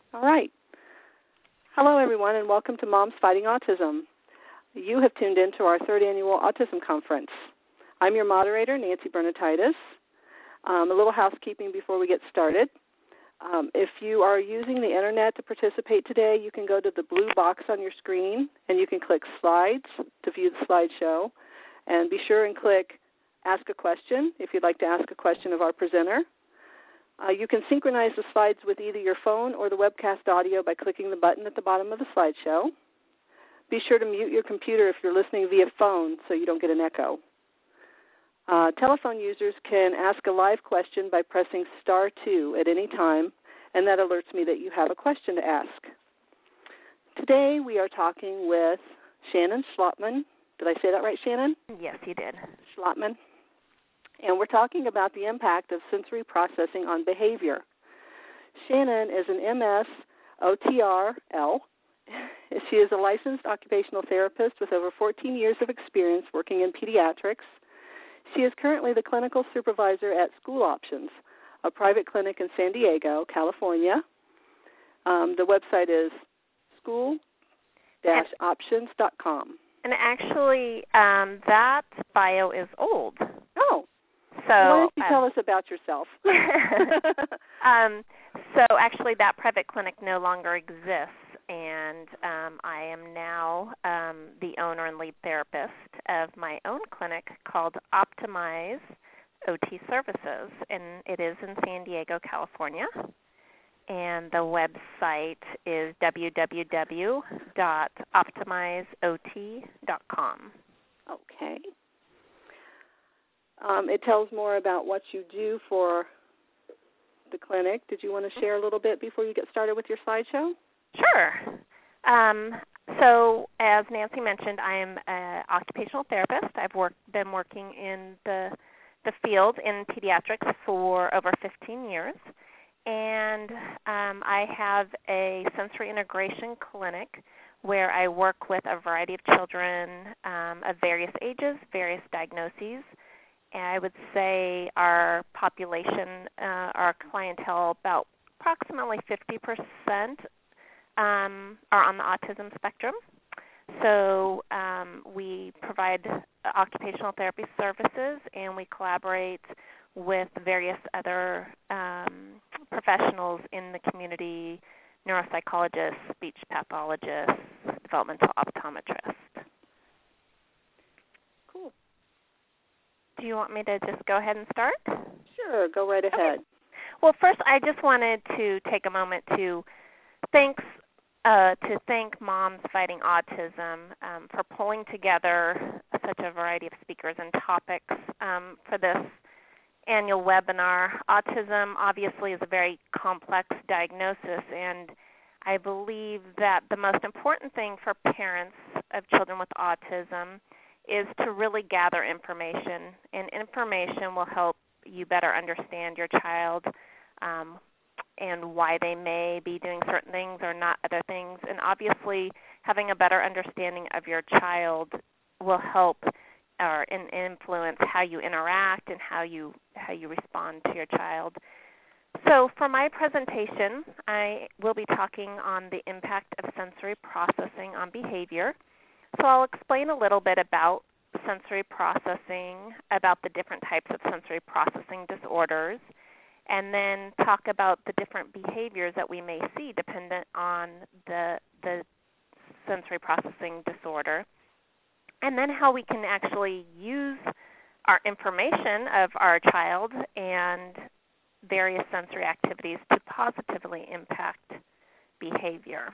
All right. Hello, everyone, and welcome to Moms Fighting Autism. You have tuned in to our third annual Autism Conference. I'm your moderator, Nancy Bernatitis. A little housekeeping before we get started. If you are using the Internet to participate today, you can go to the blue box on your screen, and you can click Slides to view the slideshow. And be sure and click Ask a Question if you'd like to ask a question of our presenter. You can synchronize the slides with either your phone or the webcast audio by clicking the button at the bottom of the slideshow. Be sure to mute your computer if you're listening via phone so you don't get an echo. Telephone users can ask a live question by pressing *2 at any time, and that alerts me that you have a question to ask. Today we are talking with Shannon Schlotman. Did I say that right, Shannon? Yes, you did. Schlotman. And we're talking about the impact of sensory processing on behavior. Shannon is an MS OTRL. She is a licensed occupational therapist with over 14 years of experience working in pediatrics. She is currently the clinical supervisor at School Options, a private clinic in San Diego, California. The website is school-options.com. And actually, that bio is old. Oh. So why don't you tell us about yourself? So actually that private clinic no longer exists, and I am now the owner and lead therapist of my own clinic called Optimize OT Services, and it is in San Diego, California. And the website is www.optimizeot.com. Okay. It tells more about what you do for the clinic. Did you want to share a little bit before you get started with your slideshow? Sure. So as Nancy mentioned, I am an occupational therapist. I've been working in the field in pediatrics for over 15 years. And I have a sensory integration clinic where I work with a variety of children of various ages, various diagnoses. And I would say our population, our clientele, about approximately 50% are on the autism spectrum. So we provide occupational therapy services, and we collaborate with various other professionals in the community, neuropsychologists, speech pathologists, developmental optometrists. Cool. Do you want me to just go ahead and start? Sure, go right ahead. Okay. Well, first I just wanted to take a moment to thank Moms Fighting Autism for pulling together such a variety of speakers and topics for this annual webinar. Autism obviously is a very complex diagnosis, and I believe that the most important thing for parents of children with autism is to really gather information, and information will help you better understand your child and why they may be doing certain things or not other things. And obviously having a better understanding of your child will help or influence how you interact and how you respond to your child. So for my presentation, I will be talking on the impact of sensory processing on behavior. So I'll explain a little bit about sensory processing, about the different types of sensory processing disorders, and then talk about the different behaviors that we may see dependent on the sensory processing disorder, and then how we can actually use our information of our child and various sensory activities to positively impact behavior.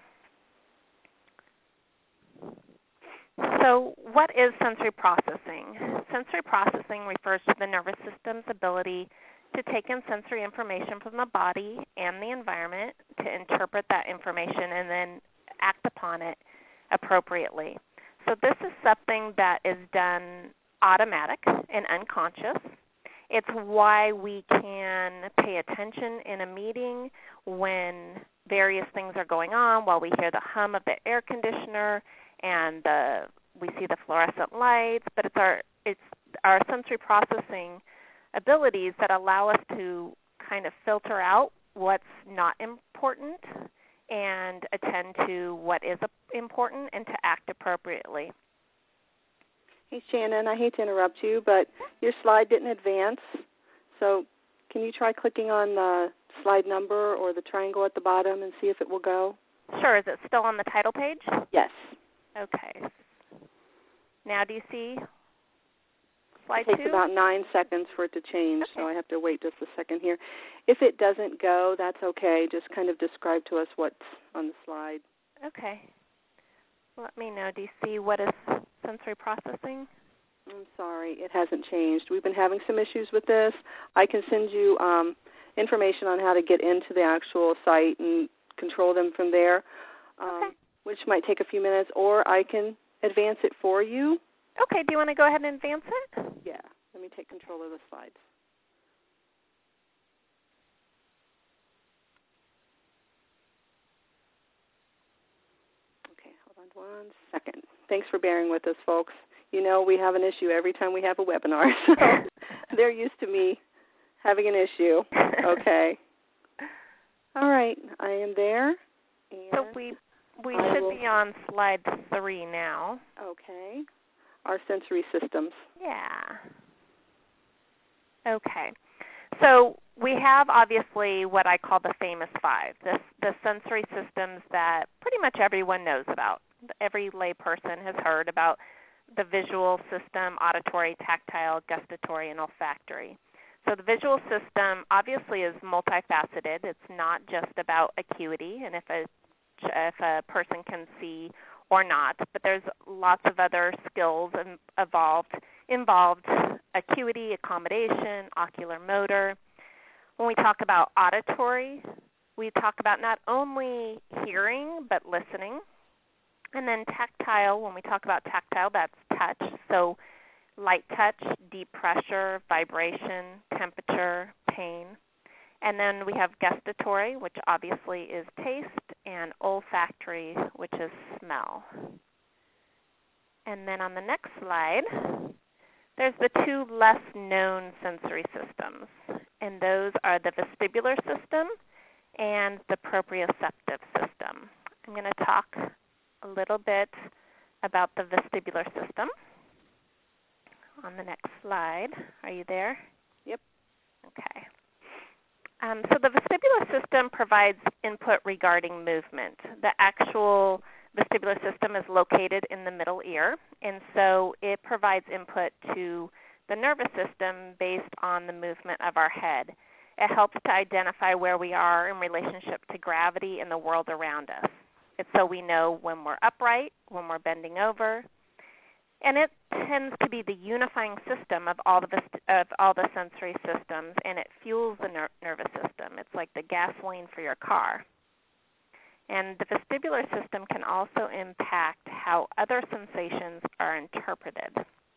So what is sensory processing? Sensory processing refers to the nervous system's ability to take in sensory information from the body and the environment, to interpret that information, and then act upon it appropriately. So this is something that is done automatic and unconscious. It's why we can pay attention in a meeting when various things are going on, while we hear the hum of the air conditioner and we see the fluorescent lights, but it's our sensory processing abilities that allow us to kind of filter out what's not important and attend to what is important and to act appropriately. Hey, Shannon, I hate to interrupt you, but your slide didn't advance. So can you try clicking on the slide number or the triangle at the bottom and see if it will go? Sure. Is it still on the title page? Yes. Okay. Now do you see slide It takes 2? about 9 seconds for it to change, Okay. so I have to wait just a second here. If it doesn't go, that's okay. Just kind of describe to us what's on the slide. Okay. Let me know. Do you see what is sensory processing? I'm sorry, it hasn't changed. We've been having some issues with this. I can send you information on how to get into the actual site and control them from there, which might take a few minutes, or I can advance it for you. Okay, do you want to go ahead and advance it? Yeah, let me take control of the slides. Okay, hold on 1 second. Thanks for bearing with us, folks. You know we have an issue every time we have a webinar, so they're used to me having an issue. Okay. All right, I am there. And so we should be on slide 3 now. Okay. Our sensory systems. Yeah. Okay. So we have obviously what I call the famous 5, the sensory systems that pretty much everyone knows about. Every layperson has heard about the visual system, auditory, tactile, gustatory, and olfactory. So the visual system obviously is multifaceted. It's not just about acuity and if a person can see or not, but there's lots of other skills involved acuity, accommodation, ocular motor. When we talk about auditory, we talk about not only hearing but listening. And then tactile, when we talk about tactile, that's touch. So light touch, deep pressure, vibration, temperature, pain. And then we have gustatory, which obviously is taste, and olfactory, which is smell. And then on the next slide, there's the 2 less known sensory systems, and those are the vestibular system and the proprioceptive system. I'm going to talk a little bit about the vestibular system on the next slide. Are you there? Yep. Okay. So the vestibular system provides input regarding movement. The actual vestibular system is located in the middle ear, and so it provides input to the nervous system based on the movement of our head. It helps to identify where we are in relationship to gravity and the world around us. It's so we know when we're upright, when we're bending over, and it tends to be the unifying system of all the sensory systems, and it fuels the nervous system. It's like the gasoline for your car. And the vestibular system can also impact how other sensations are interpreted.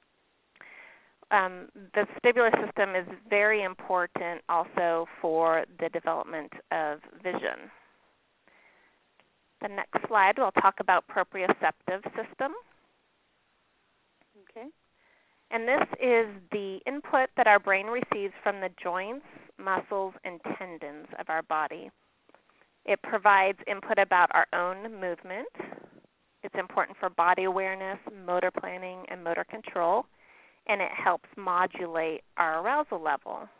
The vestibular system is very important also for the development of vision. The next slide, we'll talk about proprioceptive system. Okay. And this is the input that our brain receives from the joints, muscles, and tendons of our body. It provides input about our own movement. It's important for body awareness, motor planning, and motor control, and it helps modulate our arousal level.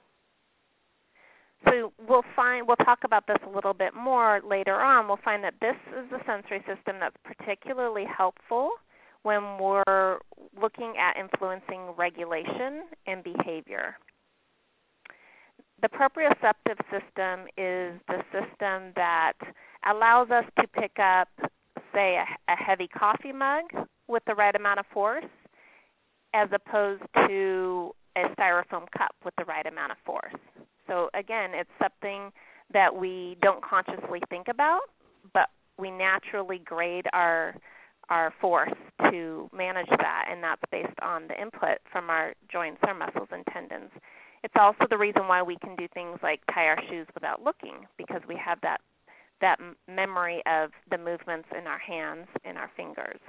So we'll talk about this a little bit more later on. We'll find that this is the sensory system that's particularly helpful when we're looking at influencing regulation and behavior. The proprioceptive system is the system that allows us to pick up, say, a heavy coffee mug with the right amount of force as opposed to a styrofoam cup with the right amount of force. So again, it's something that we don't consciously think about, but we naturally grade our force to manage that, and that's based on the input from our joints, our muscles, and tendons. It's also the reason why we can do things like tie our shoes without looking, because we have that memory of the movements in our hands and our fingers.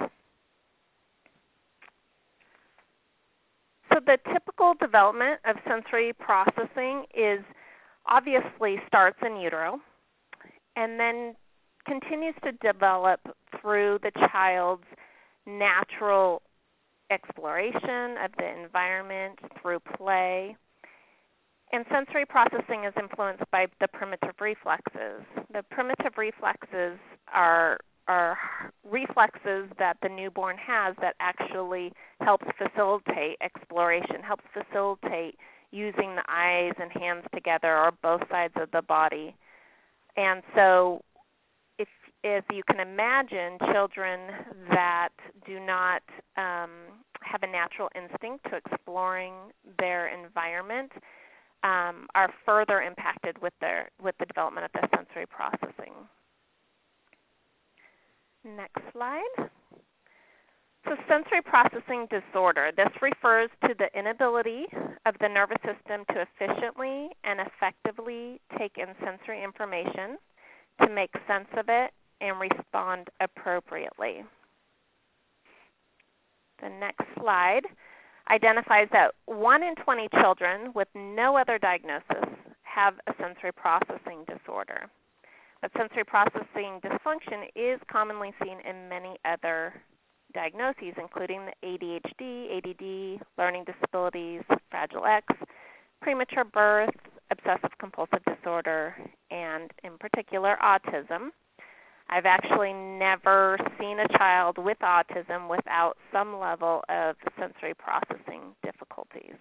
So the typical development of sensory processing obviously starts in utero and then continues to develop through the child's natural exploration of the environment, through play. And sensory processing is influenced by the primitive reflexes. The primitive reflexes are reflexes that the newborn has that actually helps facilitate exploration, helps facilitate using the eyes and hands together or both sides of the body. And so if you can imagine children that do not have a natural instinct to exploring their environment are further impacted with the development of their sensory processing. Next slide. So sensory processing disorder. This refers to the inability of the nervous system to efficiently and effectively take in sensory information, to make sense of it, and respond appropriately. The next slide identifies that 1 in 20 children with no other diagnosis have a sensory processing disorder. But sensory processing dysfunction is commonly seen in many other diagnoses, including the ADHD, ADD, learning disabilities, Fragile X, premature birth, obsessive compulsive disorder, and in particular autism. I've actually never seen a child with autism without some level of sensory processing difficulties.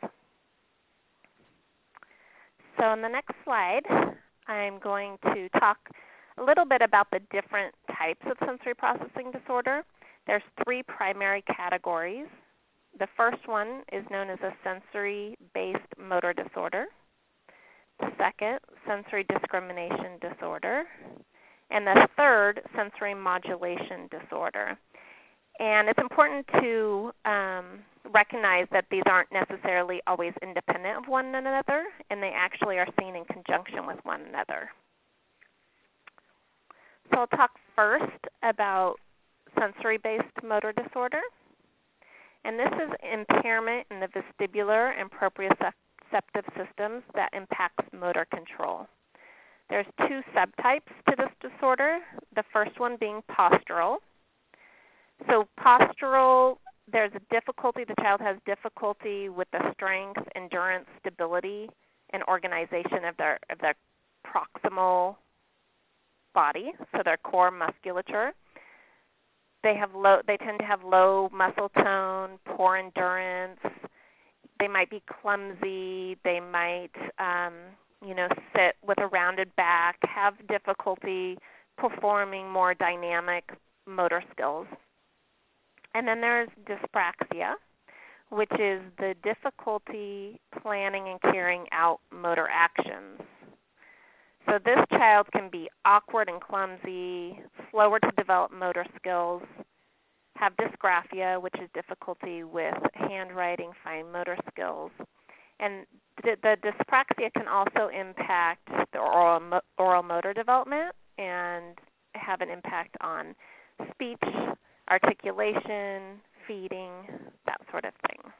So on the next slide, I'm going to talk a little bit about the different types of sensory processing disorder. There's 3 primary categories. The first one is known as a sensory-based motor disorder. The second, sensory discrimination disorder. And the third, sensory modulation disorder. And it's important to recognize that these aren't necessarily always independent of one another, and they actually are seen in conjunction with one another. So I'll talk first about sensory-based motor disorder. And this is impairment in the vestibular and proprioceptive systems that impacts motor control. There's 2 subtypes to this disorder, the first one being postural. So postural, there's a difficulty, the child has difficulty with the strength, endurance, stability, and organization of their proximal body, so their core musculature. They tend to have low muscle tone, poor endurance. They might be clumsy. They might sit with a rounded back, have difficulty performing more dynamic motor skills. And then there's dyspraxia, which is the difficulty planning and carrying out motor actions. So this child can be awkward and clumsy, slower to develop motor skills, have dysgraphia, which is difficulty with handwriting, fine motor skills. And the dyspraxia can also impact the oral motor development and have an impact on speech, articulation, feeding, that sort of thing.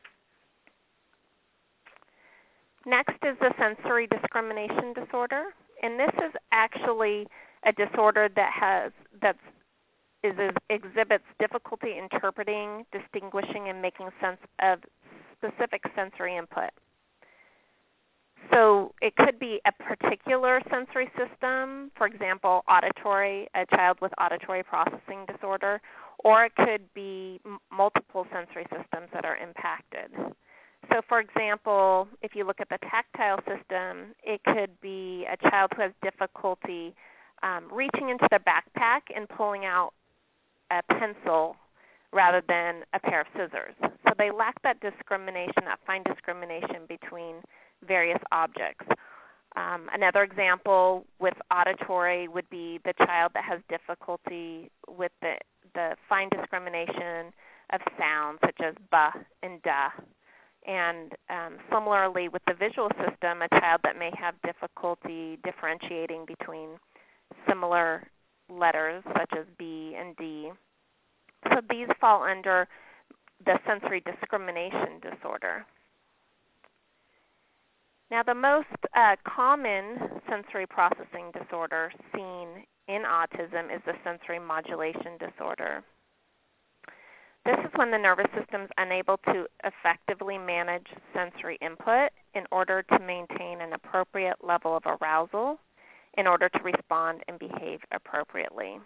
Next is the sensory discrimination disorder, and this is actually a disorder that exhibits difficulty interpreting, distinguishing, and making sense of specific sensory input. So it could be a particular sensory system, for example, auditory, a child with auditory processing disorder, or it could be multiple sensory systems that are impacted. So for example, if you look at the tactile system, it could be a child who has difficulty reaching into their backpack and pulling out a pencil rather than a pair of scissors. So they lack that discrimination, that fine discrimination between various objects. Another example with auditory would be the child that has difficulty with the fine discrimination of sounds such as ba and da. And similarly with the visual system, a child that may have difficulty differentiating between similar letters such as B and D. So these fall under the sensory discrimination disorder. Now the most common sensory processing disorder seen in autism is the sensory modulation disorder. This is when the nervous system is unable to effectively manage sensory input in order to maintain an appropriate level of arousal in order to respond and behave appropriately.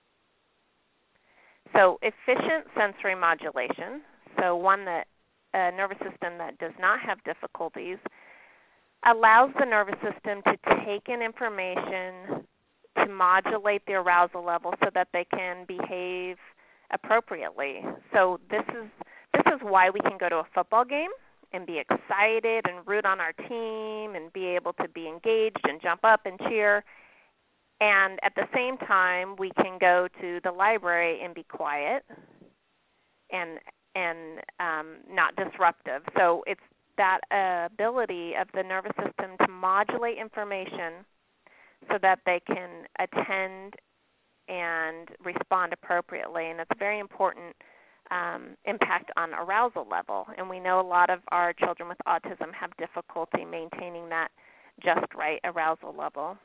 So efficient sensory modulation, so one that a nervous system that does not have difficulties, allows the nervous system to take in information to modulate the arousal level so that they can behave appropriately. So this is why we can go to a football game and be excited and root on our team and be able to be engaged and jump up and cheer. And at the same time, we can go to the library and be quiet and not disruptive. So it's that ability of the nervous system to modulate information so that they can attend and respond appropriately. And it's a very important impact on arousal level. And we know a lot of our children with autism have difficulty maintaining that just right arousal level.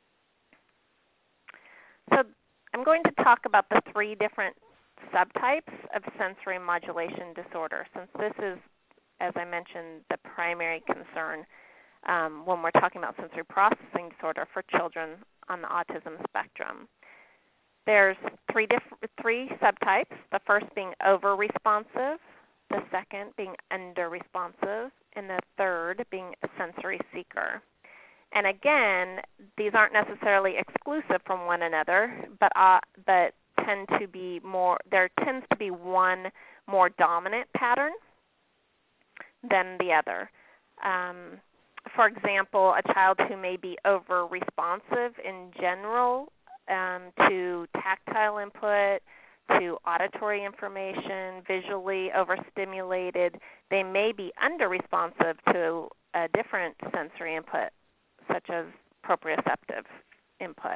So I'm going to talk about the 3 different subtypes of sensory modulation disorder, since this is, as I mentioned, the primary concern when we're talking about sensory processing disorder for children on the autism spectrum. There's three subtypes, the first being over-responsive, the second being under-responsive, and the third being a sensory seeker. And again, these aren't necessarily exclusive from one another, but tend to be more. There tends to be one more dominant pattern than the other. For example, a child who may be over-responsive in general to tactile input, to auditory information, visually overstimulated, they may be under-responsive to a different sensory input, such as proprioceptive input.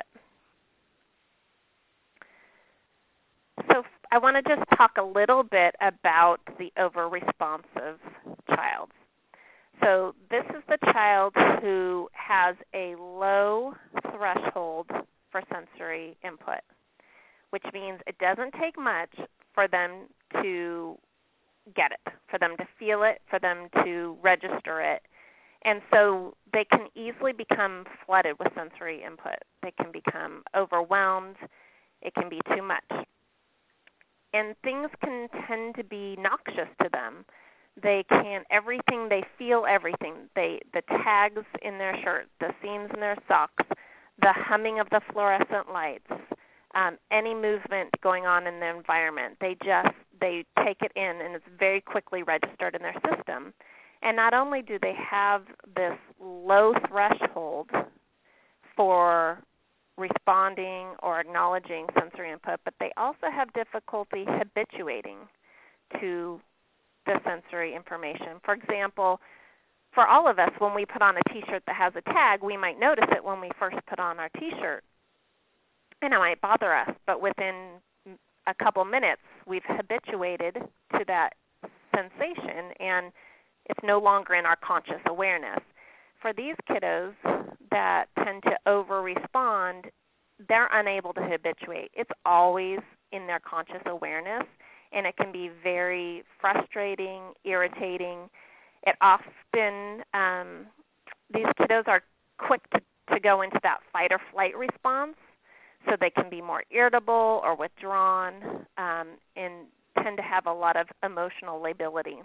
So I want to just talk a little bit about the over-responsive child. So this is the child who has a low threshold for sensory input, which means it doesn't take much for them to get it, for them to feel it, for them to register it. And so they can easily become flooded with sensory input. They can become overwhelmed. It can be too much. And things can tend to be noxious to them. They feel everything. The tags in their shirt, the seams in their socks, the humming of the fluorescent lights, any movement going on in the environment. They take it in, and it's very quickly registered in their system. And not only do they have this low threshold for responding or acknowledging sensory input, but they also have difficulty habituating to the sensory information. For example, for all of us, when we put on a T-shirt that has a tag, we might notice it when we first put on our T-shirt, and it might bother us, but within a couple minutes, we've habituated to that sensation, and it's no longer in our conscious awareness. For these kiddos that tend to over-respond, they're unable to habituate. It's always in their conscious awareness, and it can be very frustrating, irritating. It often, these kiddos are quick to go into that fight or flight response, so they can be more irritable or withdrawn and tend to have a lot of emotional lability.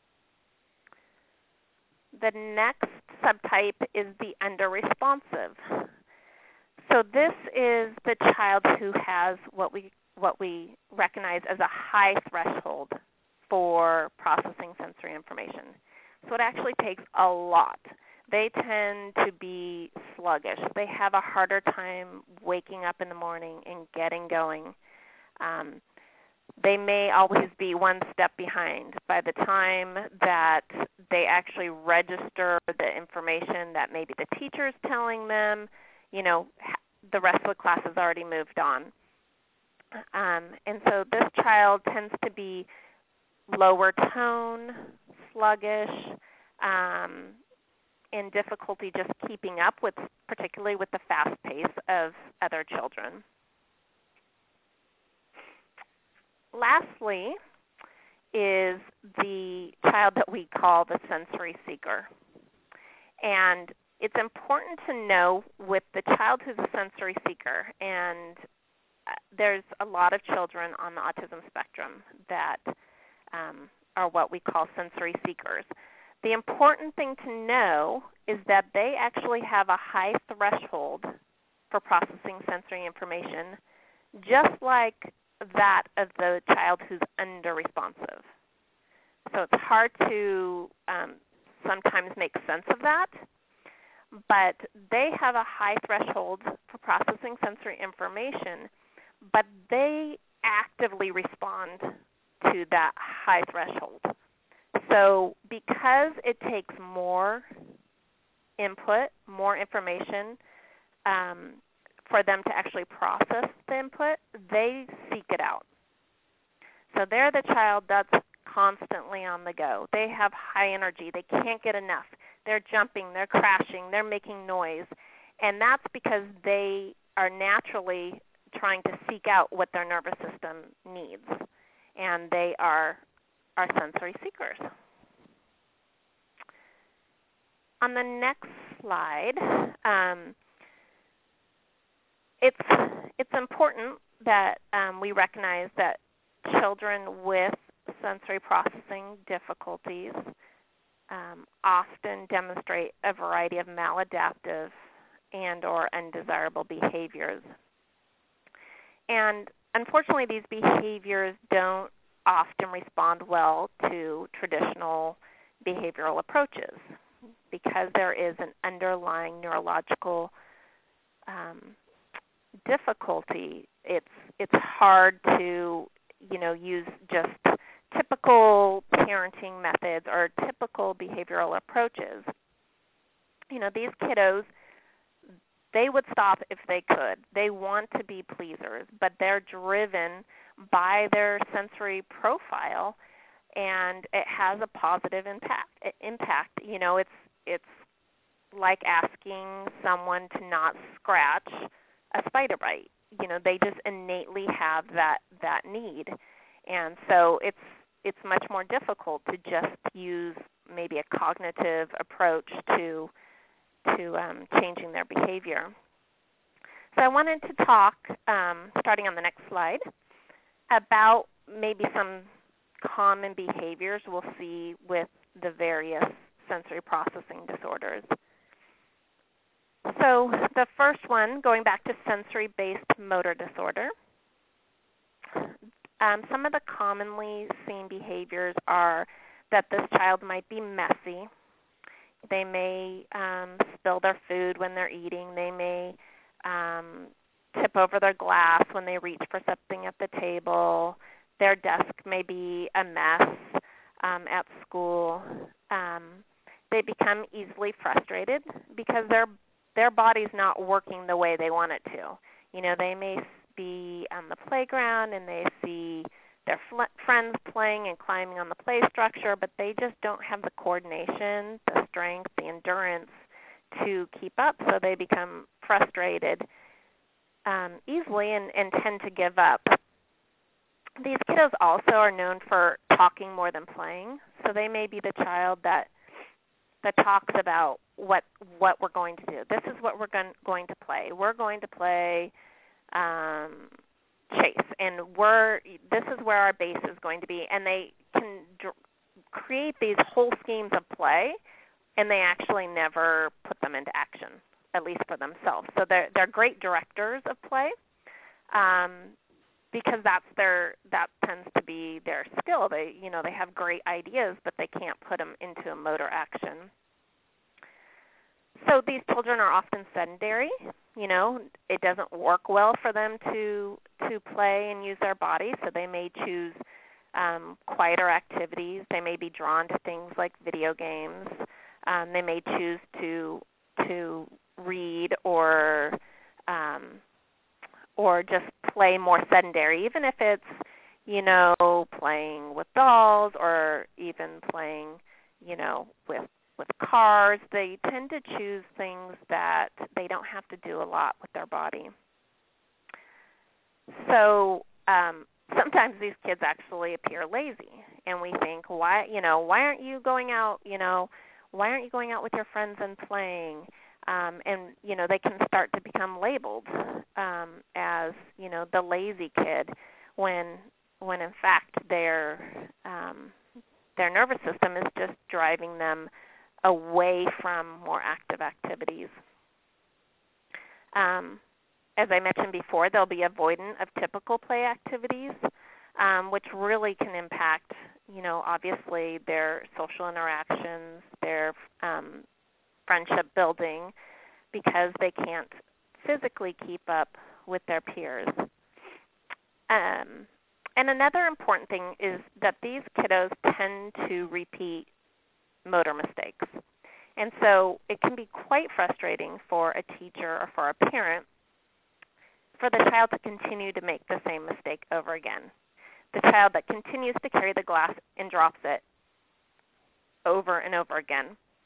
The next subtype is the under-responsive. So this is the child who has what we recognize as a high threshold for processing sensory information. So it actually takes a lot. They tend to be sluggish. They have a harder time waking up in the morning and getting going. They may always be one step behind. By the time that they actually register the information that maybe the teacher's telling them, the rest of the class has already moved on. And so this child tends to be lower tone, sluggish, and difficulty just keeping up with, particularly with the fast pace of other children. Lastly is the child that we call the sensory seeker. And it's important to know with the child who's a sensory seeker, and there's a lot of children on the autism spectrum that are what we call sensory seekers. The important thing to know is that they actually have a high threshold for processing sensory information, just like that of the child who's under-responsive. So it's hard to sometimes make sense of that, but they have a high threshold for processing sensory information, but they actively respond to that high threshold. So because it takes more input, more information for them to actually process the input, they seek it out. So they're the child that's constantly on the go. They have high energy. They can't get enough. They're jumping. They're crashing. They're making noise. And that's because they are naturally trying to seek out what their nervous system needs. And they are sensory seekers. On the next slide, it's important that we recognize that children with sensory processing difficulties often demonstrate a variety of maladaptive and or undesirable behaviors. And unfortunately, these behaviors don't often respond well to traditional behavioral approaches because there is an underlying neurological difficulty. It's hard to use just typical parenting methods or typical behavioral approaches. These kiddos, they would stop if they could. They want to be pleasers, but they're driven by their sensory profile, and it has a positive impact. It's like asking someone to not scratch a spider bite. They just innately have that need, and so it's much more difficult to just use maybe a cognitive approach to changing their behavior. So I wanted to talk, starting on the next slide, about maybe some common behaviors we'll see with the various sensory processing disorders. So the first one, going back to sensory-based motor disorder, some of the commonly seen behaviors are that this child might be messy. They may spill their food when they're eating. They may tip over their glass when they reach for something at the table. Their desk may be a mess at school. They become easily frustrated because their body's not working the way they want it to. They may be on the playground and they see their friends playing and climbing on the play structure, but they just don't have the coordination, the strength, the endurance to keep up, so they become frustrated easily and tend to give up. These kiddos also are known for talking more than playing, so they may be the child that talks about what we're going to do. This is what we're going to play. We're going to play chase, and this is where our base is going to be. And they can create these whole schemes of play, and they actually never put them into action, at least for themselves. So they're great directors of play, because that tends to be their skill. They have great ideas, but they can't put them into a motor action. So these children are often sedentary. It doesn't work well for them to play and use their body, so they may choose quieter activities. They may be drawn to things like video games. They may choose to read or just play more sedentary, even if it's playing with dolls or even playing with with cars. They tend to choose things that they don't have to do a lot with their body. So sometimes these kids actually appear lazy, and we think, why aren't you going out? Why aren't you going out with your friends and playing? And they can start to become labeled as the lazy kid, when in fact their nervous system is just driving them away from more active activities. As I mentioned before, they'll be avoidant of typical play activities, which really can impact, obviously their social interactions, their friendship building, because they can't physically keep up with their peers. And another important thing is that these kiddos tend to repeat motor mistakes. And so it can be quite frustrating for a teacher or for a parent for the child to continue to make the same mistake over again. The child that continues to carry the glass and drops it over and over again.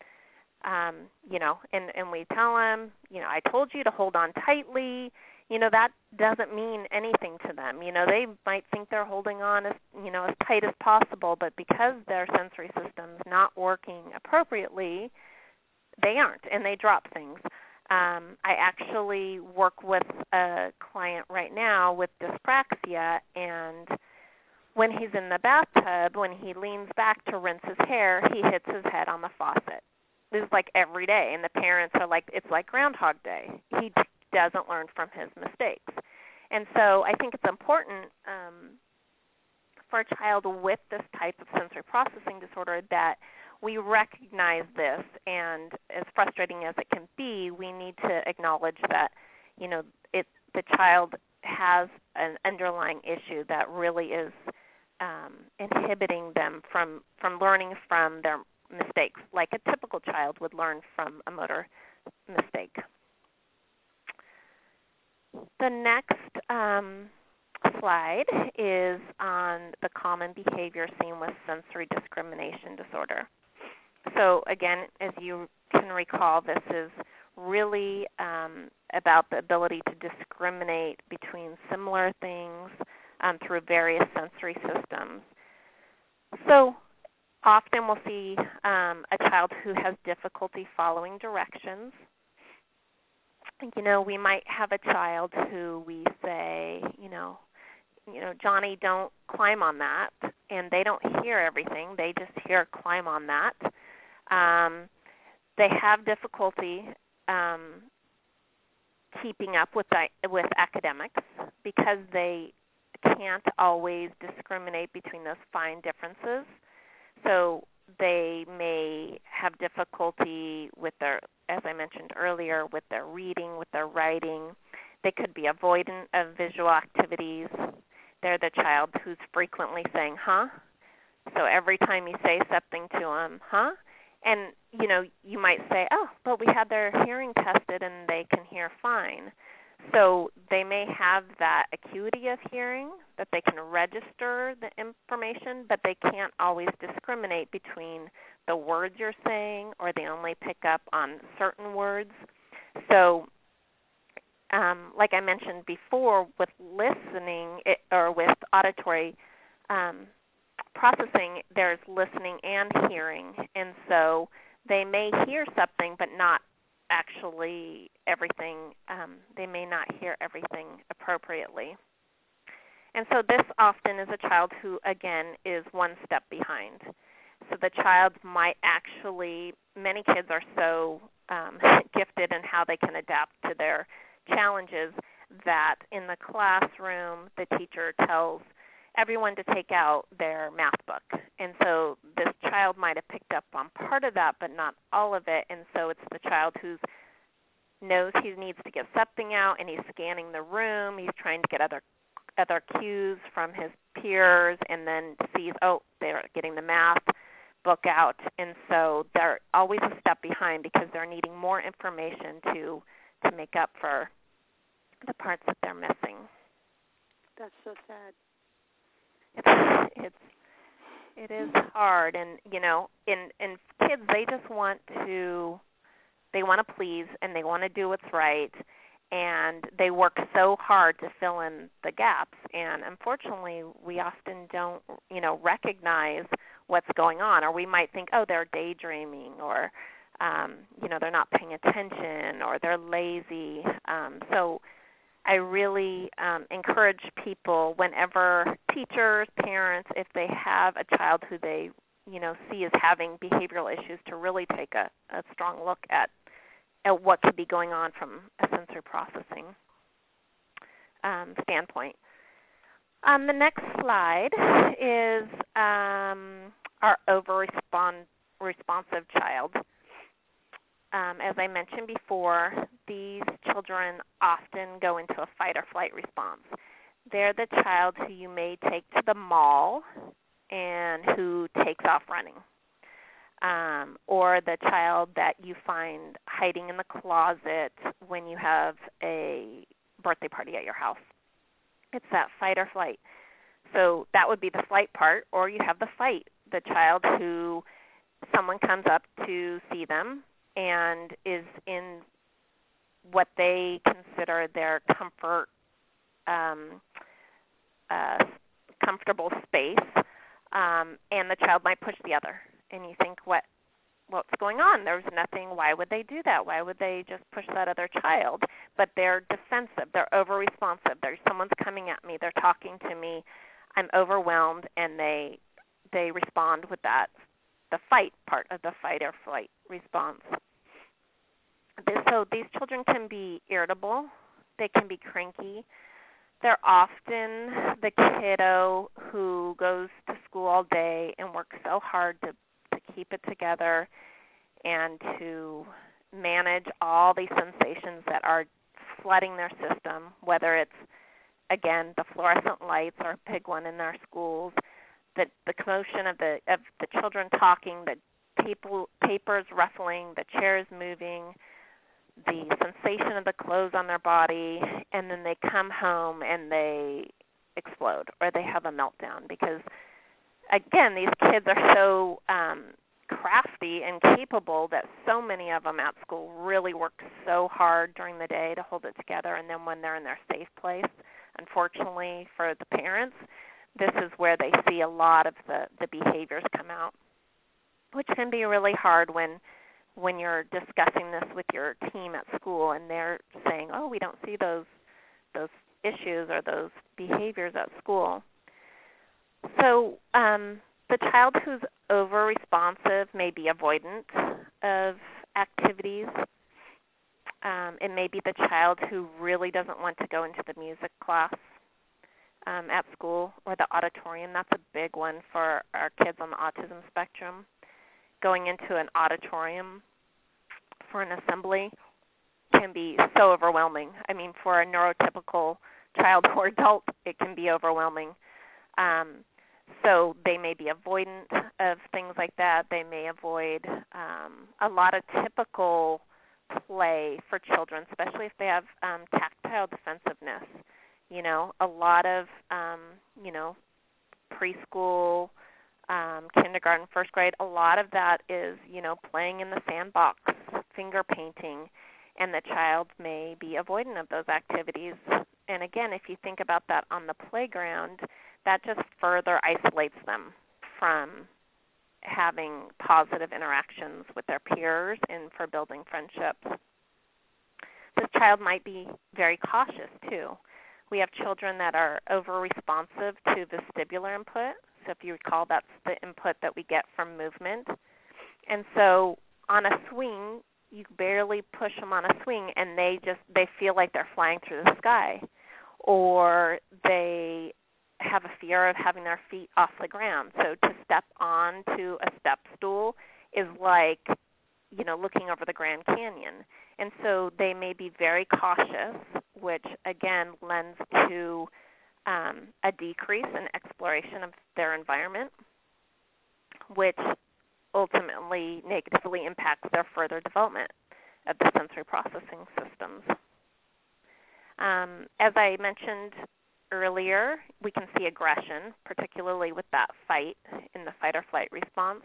And we tell them, I told you to hold on tightly. That doesn't mean anything to them. They might think they're holding on as tight as possible, but because their sensory system's not working appropriately, they aren't, and they drop things. I actually work with a client right now with dyspraxia, and when he's in the bathtub, when he leans back to rinse his hair, he hits his head on the faucet. This is like every day, and the parents are like, it's like Groundhog Day. He doesn't learn from his mistakes. And so I think it's important for a child with this type of sensory processing disorder that we recognize this, and as frustrating as it can be, we need to acknowledge that, the child has an underlying issue that really is inhibiting them from learning from their mistakes, like a typical child would learn from a motor mistake. The next slide is on the common behavior seen with sensory discrimination disorder. So again, as you can recall, this is really about the ability to discriminate between similar things through various sensory systems. So often we'll see a child who has difficulty following directions. We might have a child who we say, Johnny, don't climb on that, and they don't hear everything. They just hear climb on that. They have difficulty keeping up with academics because they can't always discriminate between those fine differences. So they may have difficulty with their, as I mentioned earlier, with their reading, with their writing. They could be avoidant of visual activities. They're the child who's frequently saying, huh? So every time you say something to them, huh? And, you might say, oh, but we had their hearing tested and they can hear fine. So they may have that acuity of hearing, that they can register the information, but they can't always discriminate between the words you're saying, or they only pick up on certain words. So like I mentioned before, with listening or with auditory processing, there's listening and hearing. And so they may hear something but not actually everything. They may not hear everything appropriately. And so this often is a child who, again, is one step behind. So the child might actually, many kids are so gifted in how they can adapt to their challenges that in the classroom the teacher tells everyone to take out their math book. And so this child might have picked up on part of that but not all of it, and so it's the child who knows he needs to get something out, and he's scanning the room, he's trying to get other cues from his peers, and then sees, oh, they're getting the math book out, and so they're always a step behind because they're needing more information to make up for the parts that they're missing. That's so sad. It is hard, and in kids, they just want to please, and they want to do what's right, and they work so hard to fill in the gaps. And unfortunately, we often don't, recognize what's going on, or we might think, oh, they're daydreaming, or they're not paying attention, or they're lazy. So I really encourage people, whenever teachers, parents, if they have a child who they see as having behavioral issues, to really take a strong look at what could be going on from a sensory processing standpoint. The next slide is our over-responsive child. As I mentioned before, these children often go into a fight or flight response. They're the child who you may take to the mall and who takes off running, or the child that you find hiding in the closet when you have a birthday party at your house. It's that fight or flight. So that would be the flight part, or you have the fight, the child who someone comes up to see them and is in what they consider their comfortable space, and the child might push the other. And you think, what's going on? There's nothing. Why would they do that? Why would they just push that other child? But they're defensive. They're over-responsive. Someone's coming at me. They're talking to me. I'm overwhelmed, and they respond with that, the fight part of the fight or flight response. So these children can be irritable. They can be cranky. They're often the kiddo who goes to school all day and works so hard to keep it together and to manage all these sensations that are flooding their system, whether it's, again, the fluorescent lights are a big one in our schools, the commotion of the children talking, the papers ruffling, the chairs moving, the sensation of the clothes on their body, and then they come home and they explode or they have a meltdown because, again, these kids are so crafty and capable that so many of them at school really work so hard during the day to hold it together, and then when they're in their safe place, unfortunately for the parents, this is where they see a lot of the behaviors come out, which can be really hard when you're discussing this with your team at school and they're saying, oh, we don't see those issues or those behaviors at school. So the child who's over-responsive may be avoidant of activities. It may be the child who really doesn't want to go into the music class at school or the auditorium. That's a big one for our kids on the autism spectrum. Going into an auditorium for an assembly can be so overwhelming. I mean, for a neurotypical child or adult, it can be overwhelming. So they may be avoidant of things like that. They may avoid a lot of typical play for children, especially if they have tactile defensiveness. A lot of, preschool, kindergarten, first grade, a lot of that is, playing in the sandbox, finger painting, and the child may be avoidant of those activities. And again, if you think about that on the playground, that just further isolates them from having positive interactions with their peers and for building friendships. This child might be very cautious too. We have children that are over-responsive to vestibular input. So if you recall, that's the input that we get from movement. And so on a swing, you barely push them on a swing, and they feel like they're flying through the sky. Or they have a fear of having their feet off the ground. So to step onto a step stool is like, looking over the Grand Canyon. And so they may be very cautious, which, again, lends to a decrease in exploration of their environment, which ultimately negatively impacts their further development of the sensory processing systems. As I mentioned earlier, we can see aggression, particularly with that fight in the fight or flight response.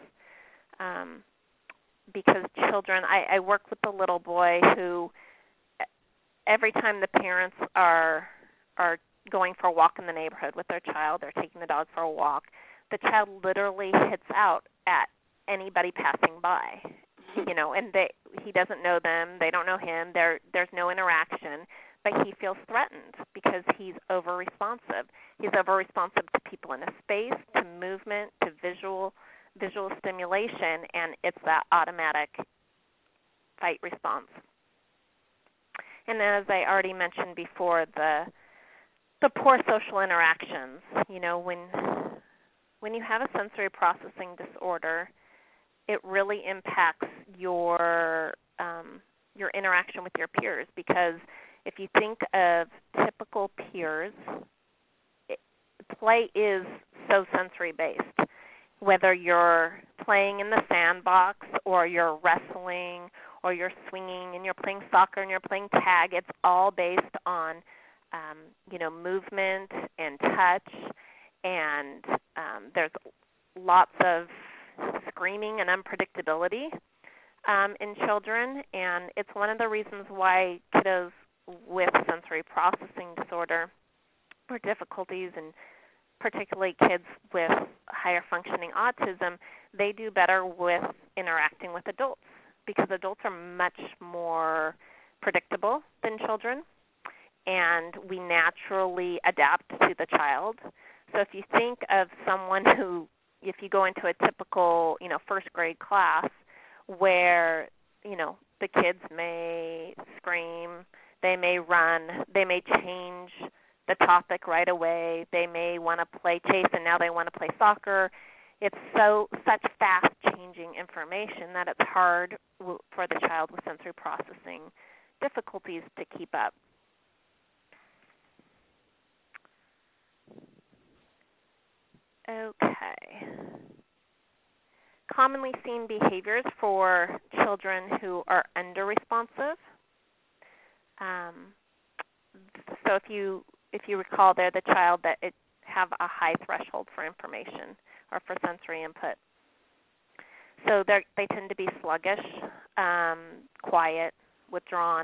Because children, I work with a little boy who every time the parents are going for a walk in the neighborhood with their child, they're taking the dog for a walk, the child literally hits out at anybody passing by. And he doesn't know them, they don't know him, there's no interaction, but he feels threatened because he's over-responsive. He's over-responsive to people in a space, to movement, to visual stimulation, and it's that automatic fight response. And as I already mentioned before, the poor social interactions. When you have a sensory processing disorder, it really impacts your interaction with your peers, because if you think of typical peers, play is so sensory based. Whether you're playing in the sandbox or you're wrestling or you're swinging and you're playing soccer and you're playing tag, it's all based on movement and touch, and there's lots of screaming and unpredictability in children, and it's one of the reasons why kiddos with sensory processing disorder or difficulties, and particularly kids with higher functioning autism, they do better with interacting with adults, because adults are much more predictable than children, and we naturally adapt to the child. So if you think of someone who, if you go into a typical, first grade class where, the kids may scream, they may run, they may change the topic right away, they may want to play chase and now they want to play soccer. It's such fast-changing information that it's hard for the child with sensory processing difficulties to keep up. Okay. Commonly seen behaviors for children who are under-responsive. So if you recall, they're the child that have a high threshold for information or for sensory input. So they tend to be sluggish, quiet, withdrawn.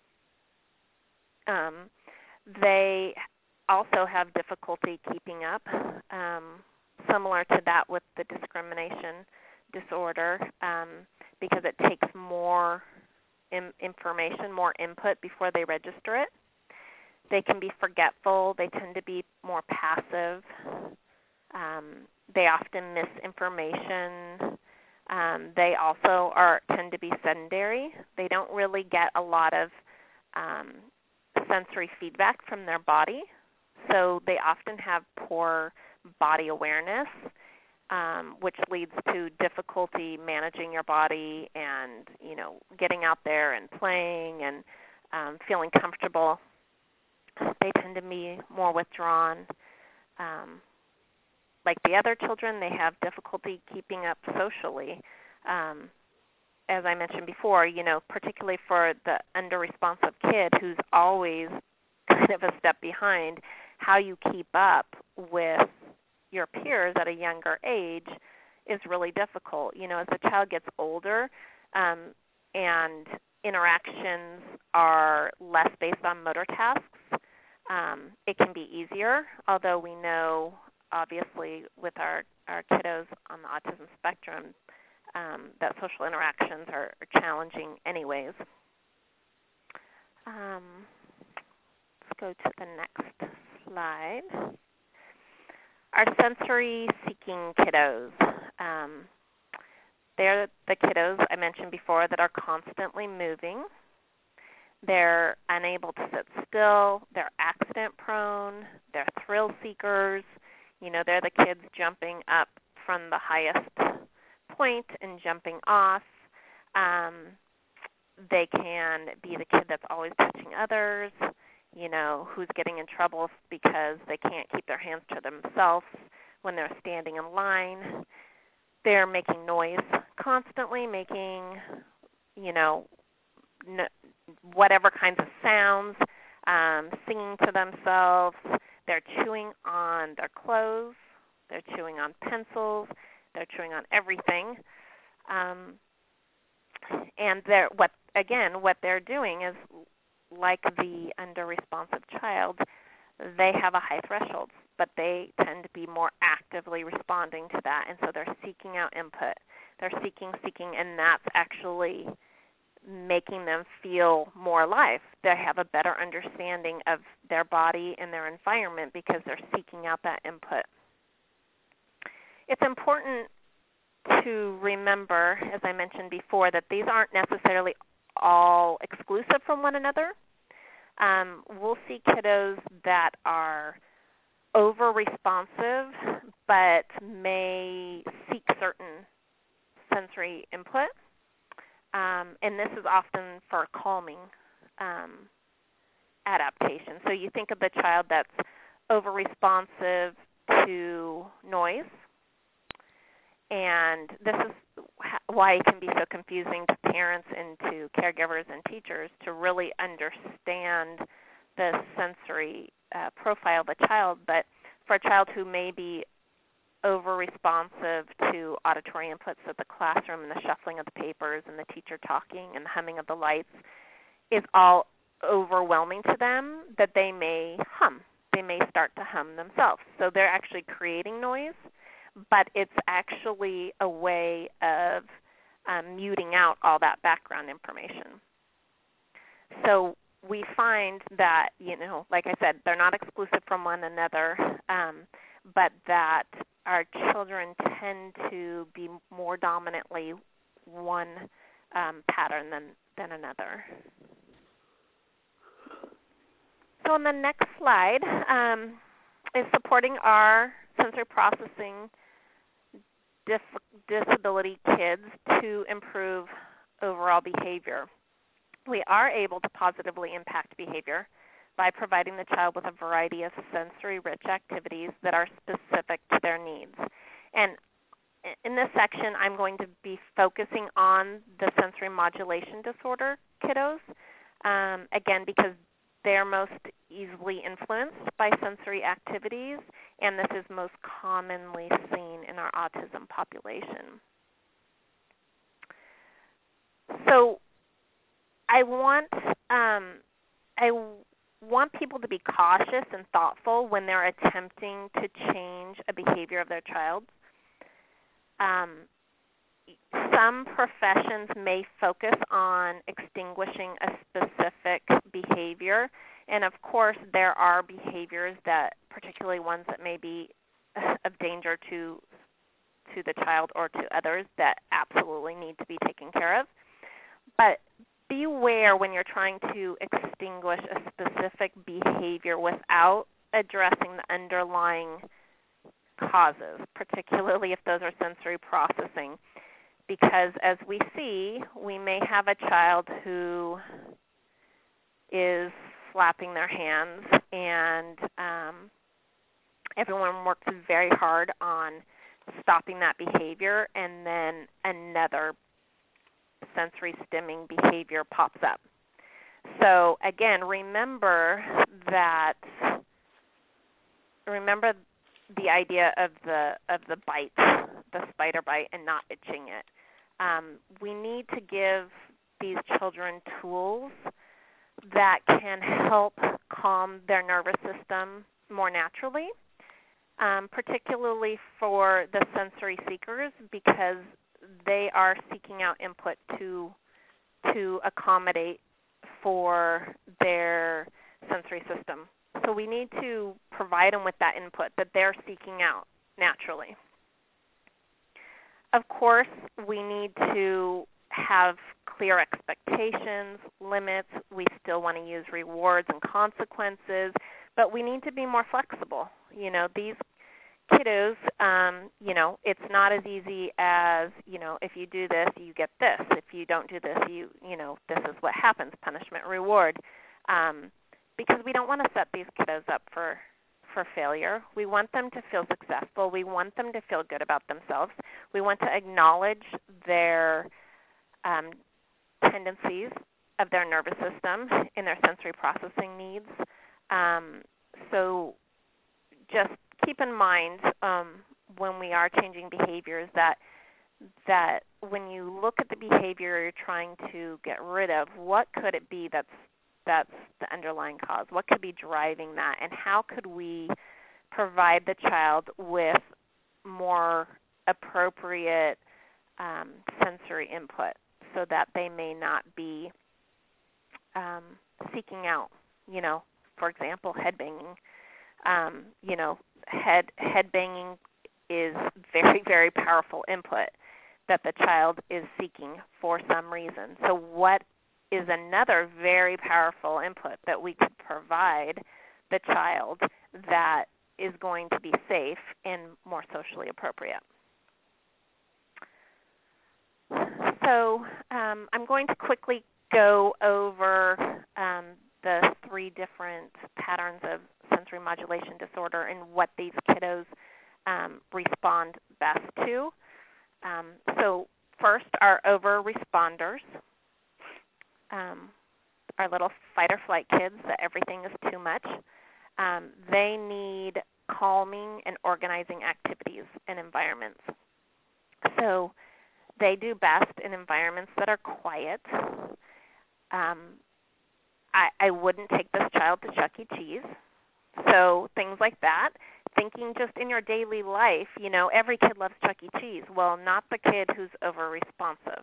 They also have difficulty keeping up, similar to that with the discrimination disorder, because it takes more information, more input before they register it. They can be forgetful. They tend to be more passive. They often miss information. They also tend to be sedentary. They don't really get a lot of sensory feedback from their body, so they often have poor body awareness, which leads to difficulty managing your body and, getting out there and playing and feeling comfortable. They tend to be more withdrawn. Like the other children, they have difficulty keeping up socially. As I mentioned before, particularly for the under-responsive kid who's always kind of a step behind, how you keep up with your peers at a younger age is really difficult. As the child gets older and interactions are less based on motor tasks, it can be easier, although we know, obviously, with our kiddos on the autism spectrum, that social interactions are challenging anyways. Let's go to the next slide. Our sensory-seeking kiddos. They're the kiddos I mentioned before that are constantly moving. They're unable to sit still. They're accident-prone. They're thrill-seekers. They're the kids jumping up from the highest point and jumping off. They can be the kid that's always touching others, who's getting in trouble because they can't keep their hands to themselves when they're standing in line. They're making noise constantly, making, whatever kinds of sounds, singing to themselves. They're chewing on their clothes. They're chewing on pencils. They're chewing on everything. And what they're doing is, like the under-responsive child, they have a high threshold, but they tend to be more actively responding to that, and so they're seeking out input. They're seeking, and that's actually making them feel more alive. They have a better understanding of their body and their environment because they're seeking out that input. It's important to remember, as I mentioned before, that these aren't necessarily all exclusive from one another. We'll see kiddos that are over-responsive but may seek certain sensory input, and this is often for calming adaptation. So you think of the child that's over-responsive to noise, and this is why it can be so confusing to parents and to caregivers and teachers to really understand the sensory profile of the child. But for a child who may be over-responsive to auditory inputs of the classroom and the shuffling of the papers and the teacher talking and the humming of the lights is all overwhelming to them, that they may hum. They may start to hum themselves. So they're actually creating noise, but it's actually a way of muting out all that background information. So we find that, like I said, they're not exclusive from one another, but that our children tend to be more dominantly one pattern than another. So on the next slide is supporting our sensory processing disability kids to improve overall behavior. We are able to positively impact behavior by providing the child with a variety of sensory-rich activities that are specific to their needs. And in this section, I'm going to be focusing on the sensory modulation disorder kiddos, again, because they're most easily influenced by sensory activities, and this is most commonly seen in our autism population. So I want people to be cautious and thoughtful when they're attempting to change a behavior of their child. Some professions may focus on extinguishing a specific behavior, and of course there are behaviors that, particularly ones that may be of danger to the child or to others, that absolutely need to be taken care of. But beware when you're trying to extinguish a specific behavior without addressing the underlying causes, particularly if those are sensory processing. Because as we see, we may have a child who is slapping their hands, and everyone works very hard on stopping that behavior, and then another sensory stimming behavior pops up. So again, remember the idea of the bite, the spider bite, and not itching it. We need to give these children tools that can help calm their nervous system more naturally, particularly for the sensory seekers, because they are seeking out input to accommodate for their sensory system. So we need to provide them with that input that they're seeking out naturally. Of course, we need to have clear expectations, limits. We still want to use rewards and consequences, but we need to be more flexible. These kiddos, it's not as easy as, if you do this, you get this. If you don't do this, this is what happens, punishment, reward. Because we don't want to set these kiddos up for failure. We want them to feel successful. We want them to feel good about themselves. We want to acknowledge their tendencies of their nervous system and their sensory processing needs. So just keep in mind when we are changing behaviors that when you look at the behavior you're trying to get rid of, what could it be that's the underlying cause? What could be driving that? And how could we provide the child with more appropriate sensory input so that they may not be seeking out, for example, head banging. Head banging is very, very powerful input that the child is seeking for some reason. So what is another very powerful input that we could provide the child that is going to be safe and more socially appropriate? So I'm going to quickly go over the 3 different patterns of sensory modulation disorder and what these kiddos respond best to. So first, our over-responders, our little fight or flight kids that everything is too much. They need calming and organizing activities and environments. So they do best in environments that are quiet. I wouldn't take this child to Chuck E. Cheese. So things like that. Thinking just in your daily life, every kid loves Chuck E. Cheese. Well, not the kid who's over-responsive.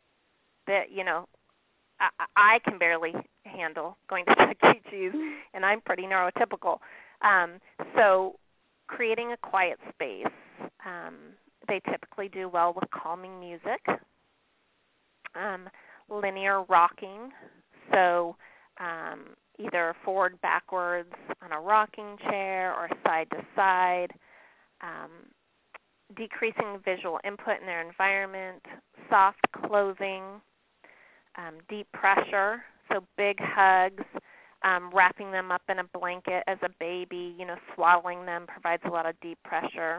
I can barely handle going to Chuck E. Cheese, and I'm pretty neurotypical. So creating a quiet space, they typically do well with calming music. Linear rocking, so either forward, backwards on a rocking chair or side to side. Decreasing visual input in their environment. Soft clothing. Deep pressure, so big hugs. Wrapping them up in a blanket as a baby, swaddling them provides a lot of deep pressure.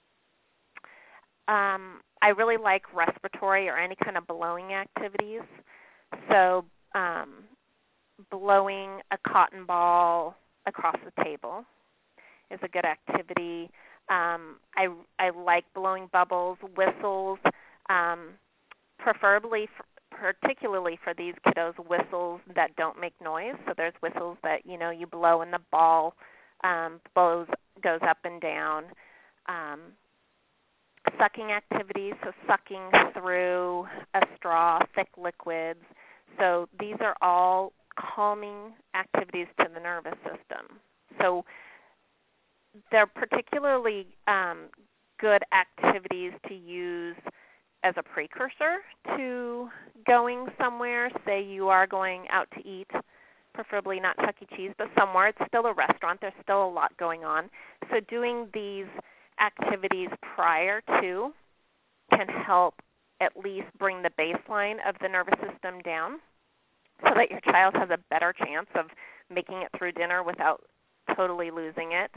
I really like respiratory or any kind of blowing activities. So blowing a cotton ball across the table is a good activity. I like blowing bubbles, whistles, particularly for these kiddos, whistles that don't make noise. So there's whistles that, you blow and the ball goes up and down. Sucking activities, so sucking through a straw, thick liquids. So these are all calming activities to the nervous system. So they're particularly good activities to use as a precursor to going somewhere. Say you are going out to eat, preferably not Chuck E. Cheese, but somewhere. It's still a restaurant. There's still a lot going on. So doing these activities prior to can help at least bring the baseline of the nervous system down so that your child has a better chance of making it through dinner without totally losing it.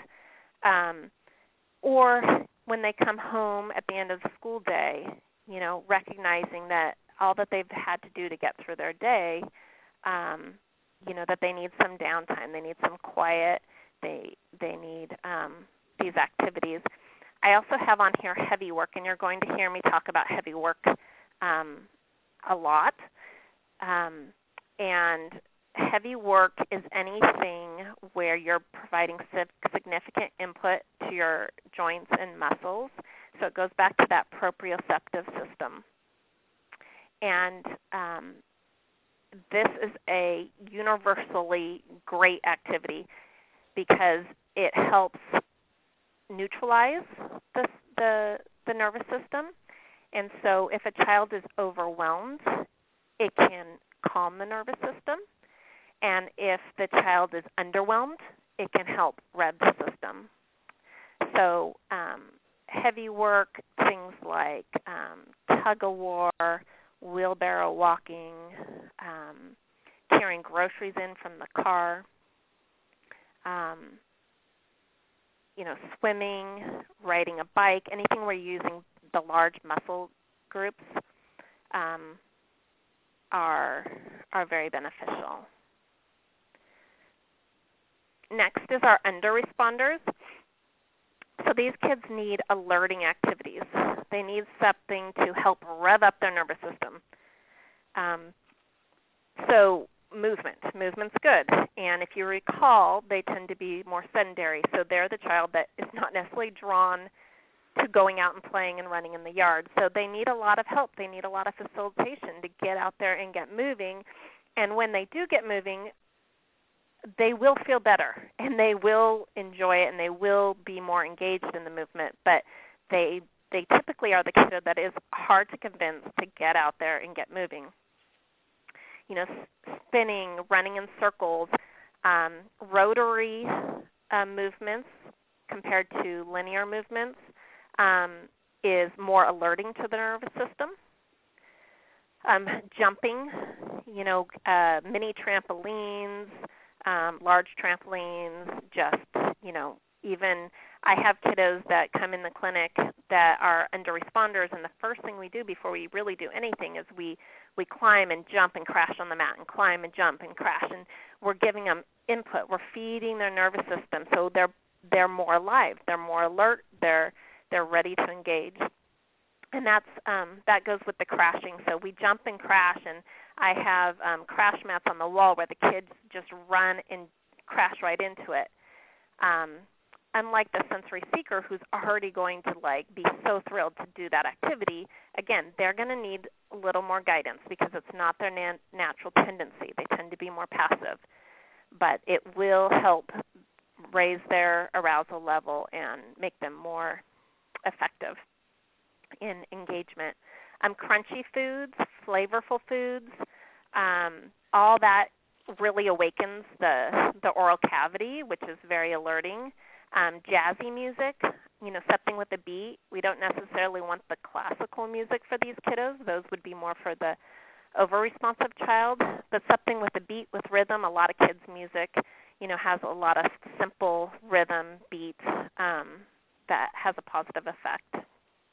Or when they come home at the end of the school day, recognizing that all that they've had to do to get through their day, that they need some downtime, they need some quiet, they need these activities. I also have on here heavy work, and you're going to hear me talk about heavy work a lot. And heavy work is anything where you're providing significant input to your joints and muscles. So it goes back to that proprioceptive system. And this is a universally great activity because it helps neutralize the nervous system. And so if a child is overwhelmed, it can calm the nervous system. And if the child is underwhelmed, it can help rev the system. So heavy work, things like tug-of-war, wheelbarrow walking, carrying groceries in from the car, swimming, riding a bike, anything where you're using the large muscle groups are very beneficial. Next is our under-responders. So these kids need alerting activities. They need something to help rev up their nervous system. So movement's good. And if you recall, they tend to be more sedentary. So they're the child that is not necessarily drawn to going out and playing and running in the yard. So they need a lot of help. They need a lot of facilitation to get out there and get moving. And when they do get moving, they will feel better, and they will enjoy it, and they will be more engaged in the movement. But they typically are the kiddo that is hard to convince to get out there and get moving. You know, spinning, running in circles, rotary movements compared to linear movements is more alerting to the nervous system. Jumping, you know, mini trampolines, large trampolines, just, you know, even I have kiddos that come in the clinic that are under responders, and the first thing we do before we really do anything is we climb and jump and crash on the mat and climb and jump and crash, and we're giving them input. We're feeding their nervous system, so they're more alive, they're more alert, they're ready to engage. And that goes with the crashing. So we jump and crash, and I have crash mats on the wall where the kids just run and crash right into it. Unlike the sensory seeker, who's already going to be so thrilled to do that activity, again, they're going to need a little more guidance because it's not their natural tendency. They tend to be more passive. But it will help raise their arousal level and make them more effective in engagement. Crunchy foods, flavorful foods, all that really awakens the oral cavity, which is very alerting. Jazzy music, you know, something with a beat. We don't necessarily want the classical music for these kiddos. Those would be more for the over-responsive child. But something with a beat, with rhythm, a lot of kids' music, you know, has a lot of simple rhythm beats that has a positive effect.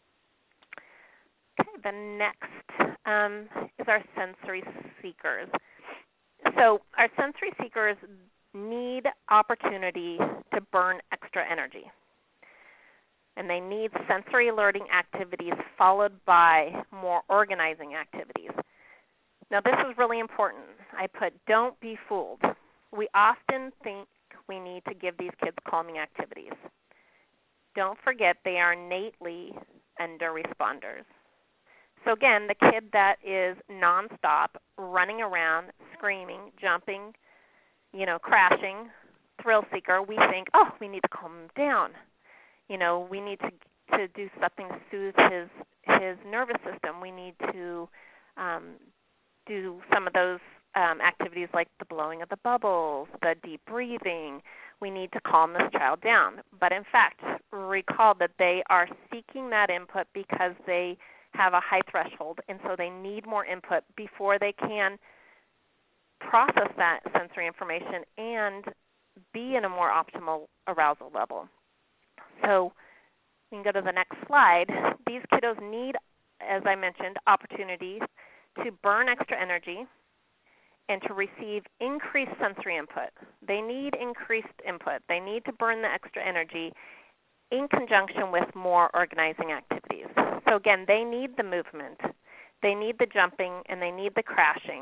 Okay, the next is our sensory seekers. So our sensory seekers need opportunity to burn extra energy. And they need sensory alerting activities followed by more organizing activities. Now this is really important. I put don't be fooled. We often think we need to give these kids calming activities. Don't forget they are innately under responders. So again, the kid that is nonstop, running around, screaming, jumping, you know, crashing, thrill seeker, we think, oh, we need to calm him down. You know, we need to do something to soothe his nervous system. We need to do some of those activities like the blowing of the bubbles, the deep breathing. We need to calm this child down. But in fact, recall that they are seeking that input because they have a high threshold, and so they need more input before they can process that sensory information and be in a more optimal arousal level. So we can go to the next slide. These kiddos need, as I mentioned, opportunities to burn extra energy and to receive increased sensory input. They need increased input. They need to burn the extra energy in conjunction with more organizing activities. So again, they need the movement, they need the jumping, and they need the crashing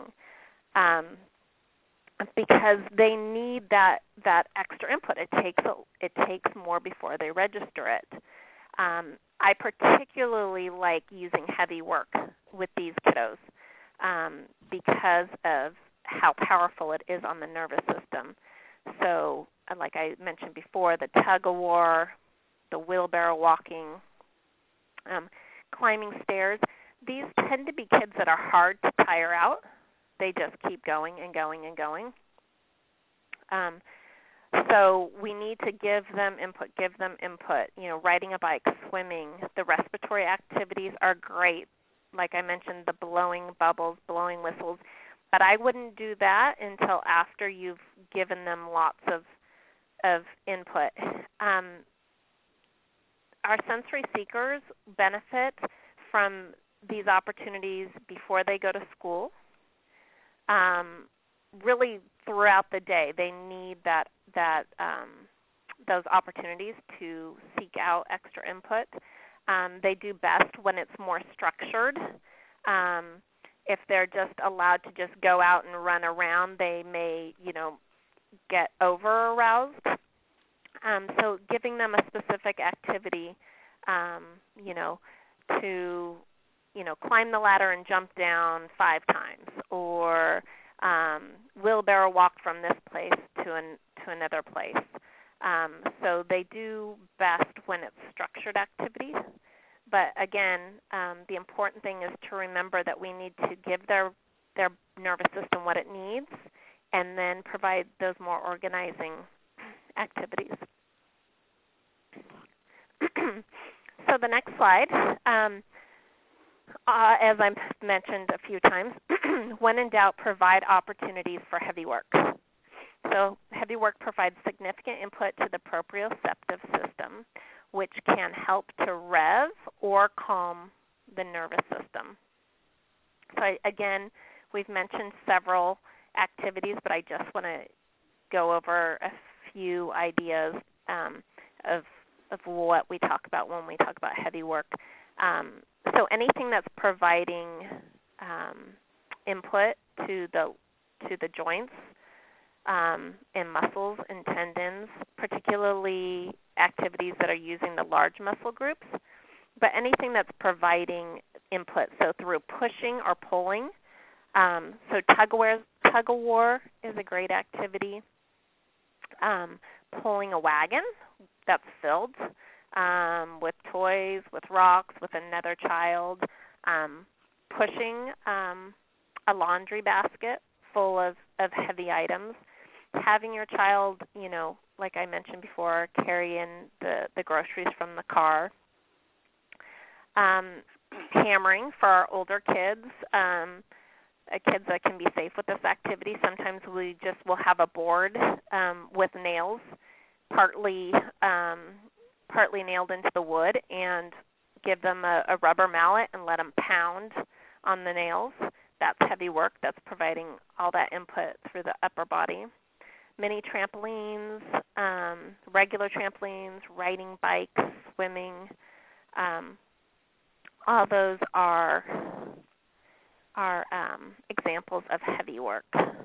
because they need that extra input. It takes more before they register it. I particularly like using heavy work with these kiddos because of how powerful it is on the nervous system. So like I mentioned before, the tug-of-war, the wheelbarrow walking, climbing stairs, these tend to be kids that are hard to tire out. They just keep going and going and going. So we need to give them input. You know, riding a bike, swimming, the respiratory activities are great. Like I mentioned, the blowing bubbles, blowing whistles. But I wouldn't do that until after you've given them lots of input. Our sensory seekers benefit from these opportunities before they go to school. Really throughout the day, they need that those opportunities to seek out extra input. They do best when it's more structured. If they're just allowed to just go out and run around, they may, get over-aroused. So giving them a specific activity, to, climb the ladder and jump down 5 times, or wheelbarrow walk from this place to another place. So they do best when it's structured activities. But again, the important thing is to remember that we need to give their nervous system what it needs, and then provide those more organizing activities. So the next slide, as I mentioned a few times, when in doubt, provide opportunities for heavy work. So heavy work provides significant input to the proprioceptive system, which can help to rev or calm the nervous system. So again, we've mentioned several activities, but I just want to go over a few ideas of what we talk about when we talk about heavy work. So anything that's providing input to the joints and muscles and tendons, particularly activities that are using the large muscle groups, but anything that's providing input, so through pushing or pulling. So tug of war is a great activity. Pulling a wagon that's filled with toys, with rocks, with another child. Pushing a laundry basket full of heavy items. Having your child, like I mentioned before, carry in the groceries from the car. Hammering for our older kids. Kids that can be safe with this activity. Sometimes we just will have a board with nails partly nailed into the wood, and give them a rubber mallet and let them pound on the nails. That's heavy work. That's providing all that input through the upper body. Mini trampolines, regular trampolines, riding bikes, swimming. All those are examples of heavy work.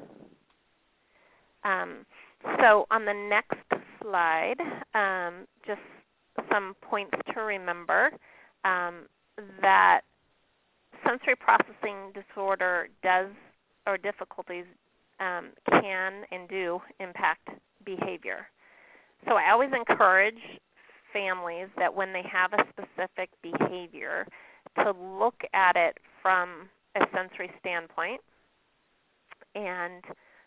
So on the next slide, just some points to remember, that sensory processing disorder difficulties can and do impact behavior. So I always encourage families that when they have a specific behavior to look at it from a sensory standpoint. And,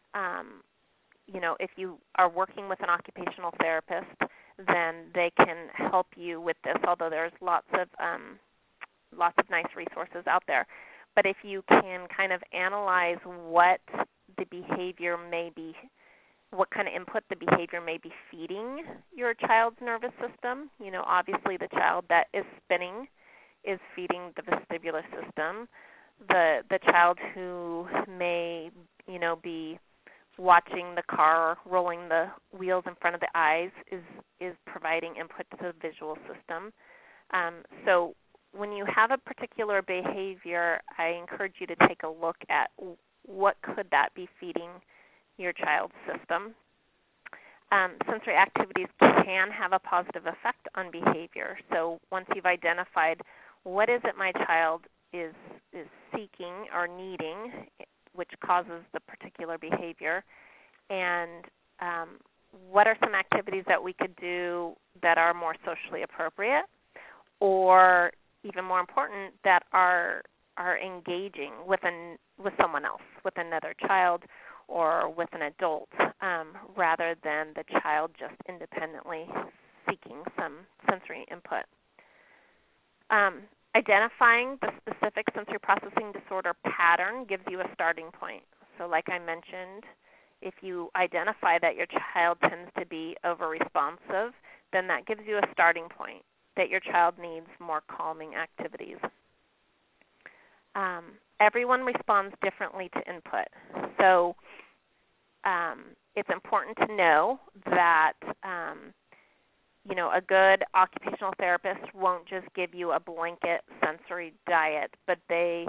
if you are working with an occupational therapist, then they can help you with this, although there's lots of nice resources out there. But if you can kind of analyze what the behavior may be, what kind of input the behavior may be feeding your child's nervous system, obviously the child that is spinning is feeding the vestibular system. The child who may, be watching the car rolling the wheels in front of the eyes is providing input to the visual system. So when you have a particular behavior, I encourage you to take a look at what could that be feeding your child's system. Sensory activities can have a positive effect on behavior. So once you've identified what is it my child is seeking or needing, which causes the particular behavior, and what are some activities that we could do that are more socially appropriate, or even more important, that are engaging with someone else, with another child or with an adult, rather than the child just independently seeking some sensory input. Identifying the specific sensory processing disorder pattern gives you a starting point. So like I mentioned, if you identify that your child tends to be over-responsive, then that gives you a starting point that your child needs more calming activities. Everyone responds differently to input. So it's important to know that a good occupational therapist won't just give you a blanket sensory diet, but they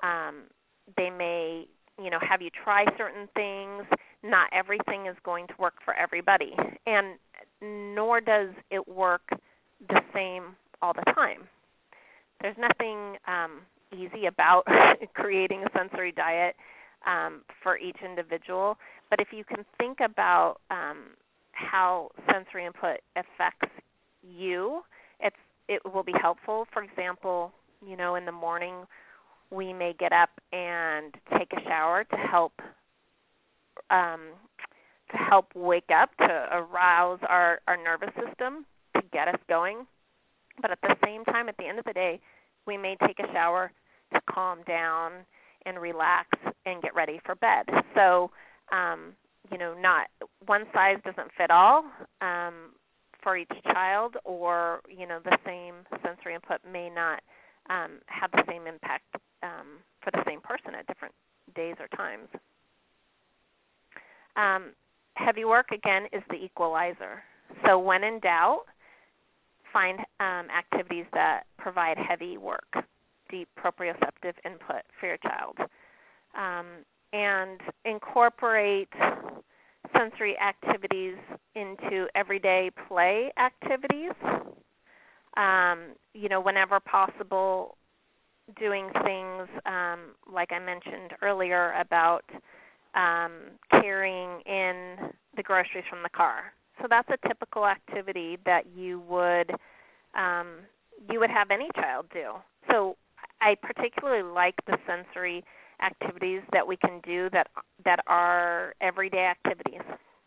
may, have you try certain things. Not everything is going to work for everybody, and nor does it work the same all the time. There's nothing easy about creating a sensory diet for each individual, but if you can think about how sensory input affects you, it will be helpful. For example, in the morning we may get up and take a shower to help wake up, to arouse our nervous system, to get us going. But at the same time, at the end of the day, we may take a shower to calm down and relax and get ready for bed. So, not one size doesn't fit all for each child, or, the same sensory input may not have the same impact for the same person at different days or times. Heavy work, again, is the equalizer. So when in doubt, find activities that provide heavy work, deep proprioceptive input for your child. And incorporate sensory activities into everyday play activities. Whenever possible, doing things like I mentioned earlier about carrying in the groceries from the car. So that's a typical activity that you would have any child do. So I particularly like the sensory activities that we can do that are everyday activities.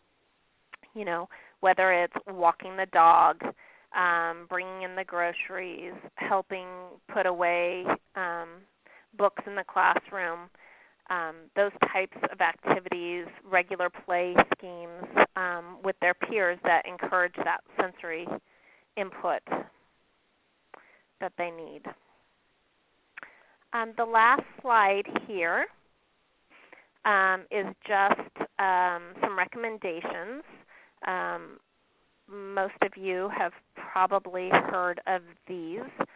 Whether it's walking the dog, bringing in the groceries, helping put away books in the classroom, those types of activities, regular play schemes with their peers that encourage that sensory input that they need. The last slide here is just some recommendations. Most of you have probably heard of these.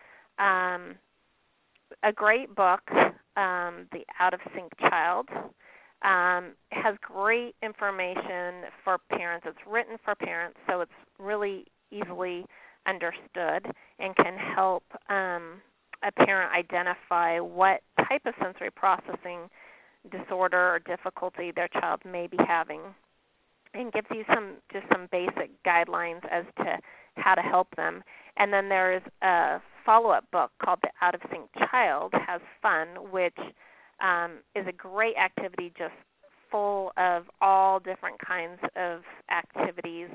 A great book, The Out of Sync Child, has great information for parents. It's written for parents, so it's really easily understood and can help a parent identify what type of sensory processing disorder or difficulty their child may be having, and gives you some basic guidelines as to how to help them. And then there's a follow-up book called The Out of Sync Child Has Fun, which is a great activity just full of all different kinds of activities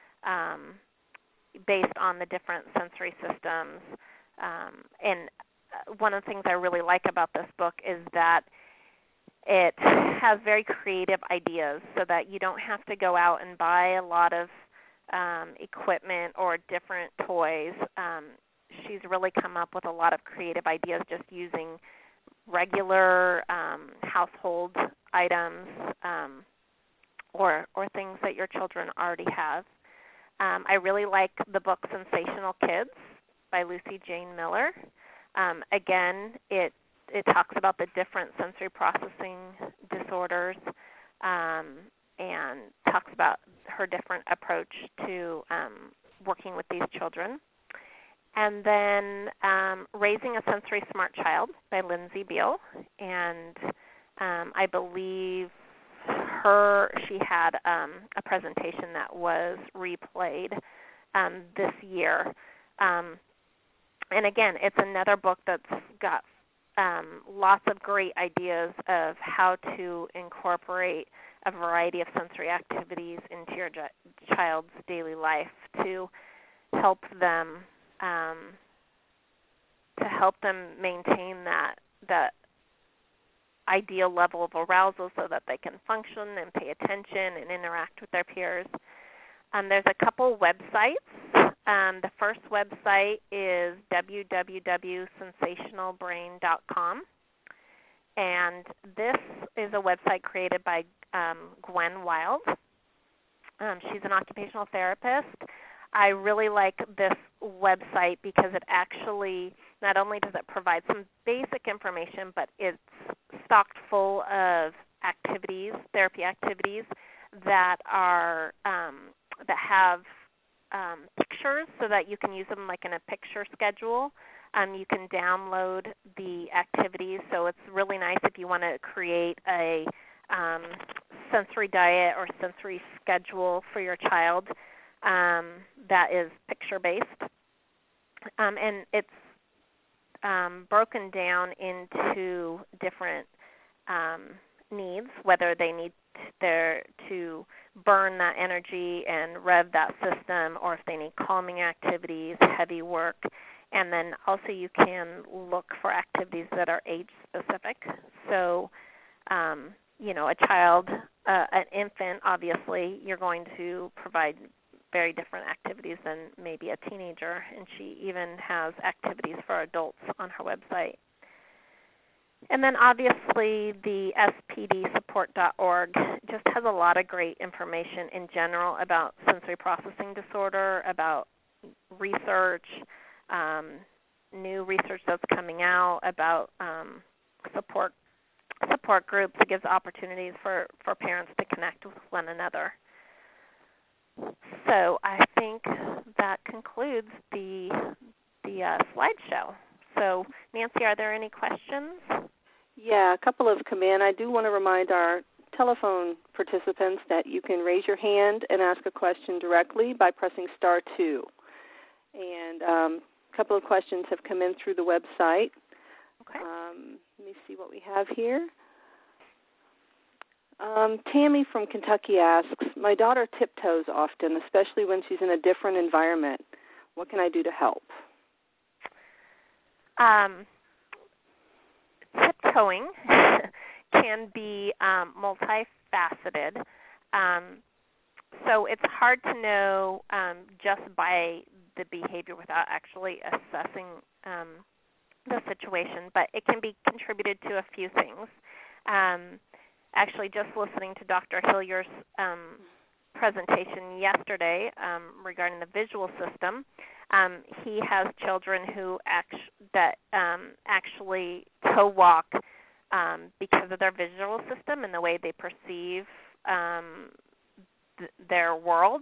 based on the different sensory systems. And one of the things I really like about this book is that it has very creative ideas, so that you don't have to go out and buy a lot of equipment or different toys. She's really come up with a lot of creative ideas just using regular household items or things that your children already have. I really like the book Sensational Kids by Lucy Jane Miller. Again, it talks about the different sensory processing disorders and talks about her different approach to working with these children. And then Raising a Sensory Smart Child by Lindsay Beal. And I believe she had a presentation that was replayed this year. And again, it's another book that's got lots of great ideas of how to incorporate a variety of sensory activities into your child's daily life to help them maintain that ideal level of arousal so that they can function and pay attention and interact with their peers. There's a couple websites. The first website is www.sensationalbrain.com, and this is a website created by Gwen Wild. She's an occupational therapist. I really like this website because it actually, not only does it provide some basic information, but it's stocked full of activities, therapy activities that are that have pictures so that you can use them like in a picture schedule. You can download the activities, so it's really nice if you want to create a sensory diet or sensory schedule for your child that is picture-based. And it's broken down into different needs, whether they need to burn that energy and rev that system, or if they need calming activities, heavy work. And then also you can look for activities that are age-specific. So, a child, an infant, obviously, you're going to provide very different activities than maybe a teenager, and she even has activities for adults on her website. And then obviously the spdsupport.org just has a lot of great information in general about sensory processing disorder, about research, new research that's coming out about support groups. It gives opportunities for parents to connect with one another. So I think that concludes the slideshow. So Nancy, are there any questions? Yeah, a couple have come in. I do want to remind our telephone participants that you can raise your hand and ask a question directly by pressing star 2. And a couple of questions have come in through the website. Okay. Let me see what we have here. Tammy from Kentucky asks, my daughter tiptoes often, especially when she's in a different environment. What can I do to help? Tiptoeing can be multifaceted. So it's hard to know just by the behavior without actually assessing the situation, but it can be contributed to a few things. Actually, just listening to Dr. Hillyer's presentation yesterday regarding the visual system, he has children who actually toe walk because of their visual system and the way they perceive their world.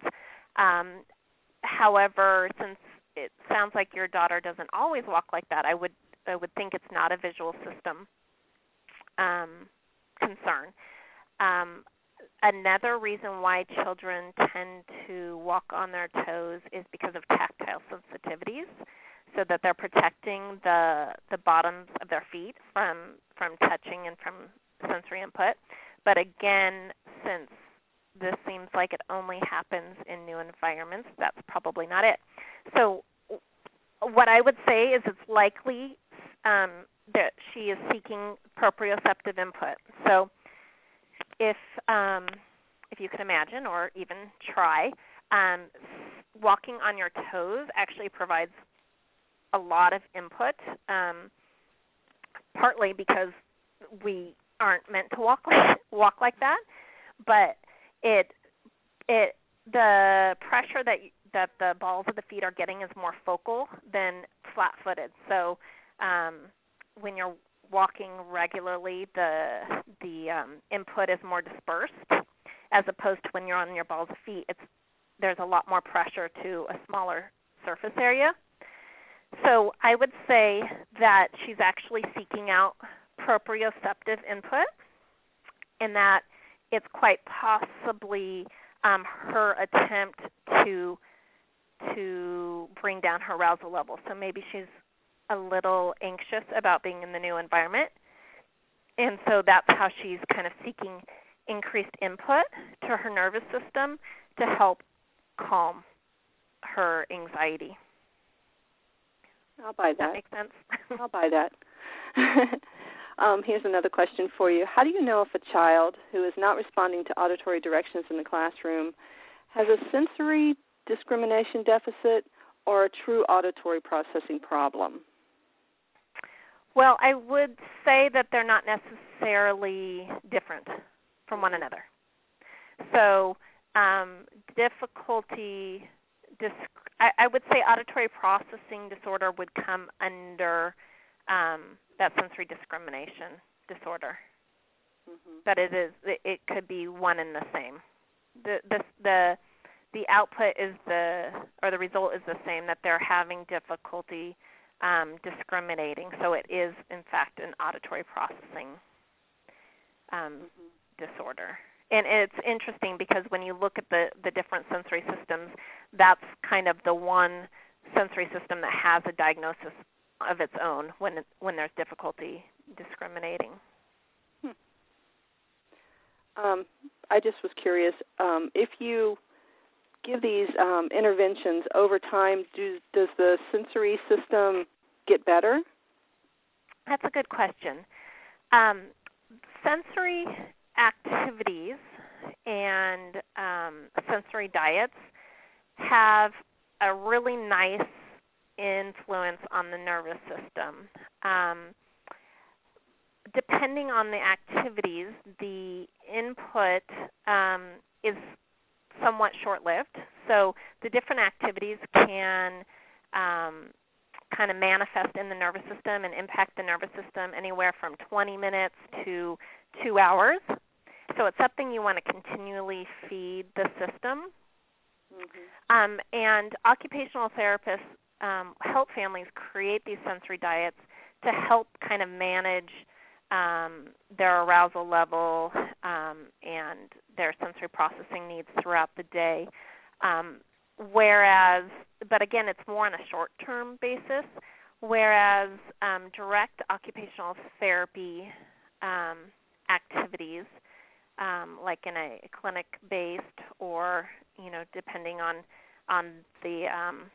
However, since it sounds like your daughter doesn't always walk like that, I would think it's not a visual system concern. Another reason why children tend to walk on their toes is because of tactile sensitivities, so that they're protecting the bottoms of their feet from touching and from sensory input. But again, since this seems like it only happens in new environments, that's probably not it. So what I would say is it's likely that she is seeking proprioceptive input. So if you can imagine or even try, walking on your toes actually provides a lot of input, partly because we aren't meant to walk like that, but the pressure that the balls of the feet are getting is more focal than flat-footed. So when you're walking regularly, the input is more dispersed, as opposed to when you're on your balls of feet. There's a lot more pressure to a smaller surface area. So I would say that she's actually seeking out proprioceptive input, and that it's quite possibly her attempt to bring down her arousal level. So maybe she's a little anxious about being in the new environment, and so that's how she's kind of seeking increased input to her nervous system to help calm her anxiety. I'll buy that. Does that make sense? I'll buy that. Here's another question for you. How do you know if a child who is not responding to auditory directions in the classroom has a sensory discrimination deficit or a true auditory processing problem? Well, I would say that they're not necessarily different from one another. So difficulty I would say auditory processing disorder would come under that sensory discrimination disorder. Mm-hmm. That it could be one and the same. The output is the result is the same, that they're having difficulty discriminating. So it is in fact an auditory processing disorder. And it's interesting because when you look at the different sensory systems, that's kind of the one sensory system that has a diagnosis of its own when there's difficulty discriminating. I just was curious, if you give these interventions over time, does the sensory system get better? That's a good question. Sensory activities and sensory diets have a really nice influence on the nervous system. Depending on the activities, the input is somewhat short-lived. So the different activities can kind of manifest in the nervous system and impact the nervous system anywhere from 20 minutes to 2 hours. So it's something you want to continually feed the system. Mm-hmm. And occupational therapists help families create these sensory diets to help kind of manage their arousal level and their sensory processing needs throughout the day. But again, it's more on a short-term basis, whereas direct occupational therapy activities, like in a clinic-based or, depending on the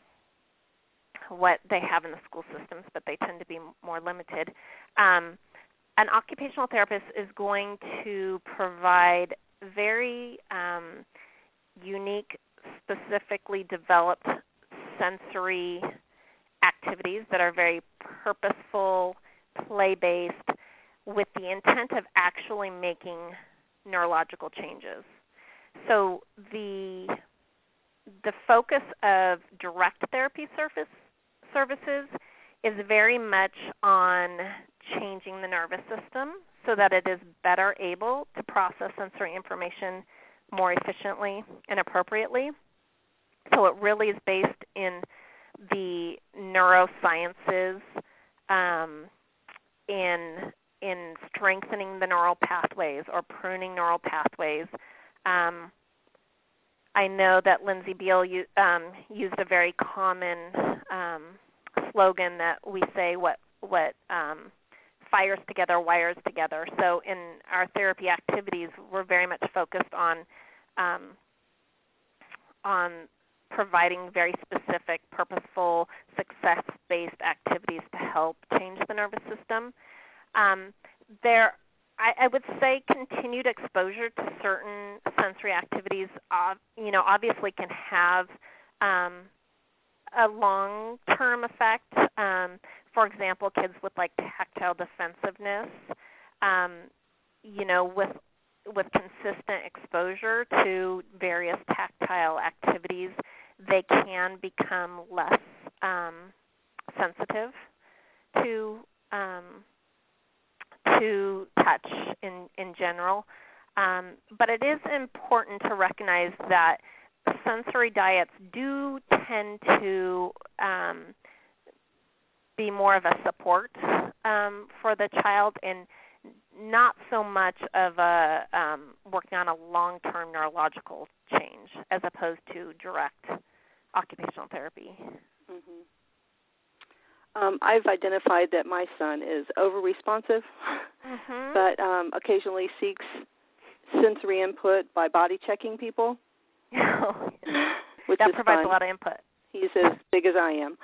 what they have in the school systems, but they tend to be more limited. An occupational therapist is going to provide very unique, specifically developed sensory activities that are very purposeful, play-based, with the intent of actually making neurological changes. So the focus of direct therapy services is very much on changing the nervous system so that it is better able to process sensory information more efficiently and appropriately. So it really is based in the neurosciences, in strengthening the neural pathways or pruning neural pathways. I know that Lindsay Beale used a very common slogan that we say, what fires together, wires together. So in our therapy activities, we're very much focused on providing very specific, purposeful, success-based activities to help change the nervous system. I would say continued exposure to certain sensory activities, obviously can have a long-term effect. For example, kids with tactile defensiveness, with consistent exposure to various tactile activities, they can become less sensitive to touch in general. But it is important to recognize that sensory diets do tend to be more of a support for the child and not so much of a working on a long-term neurological change as opposed to direct occupational therapy. Mm-hmm. I've identified that my son is over-responsive, mm-hmm. but occasionally seeks sensory input by body checking people. Which that is provides fun. a lot of input. He's as big as I am.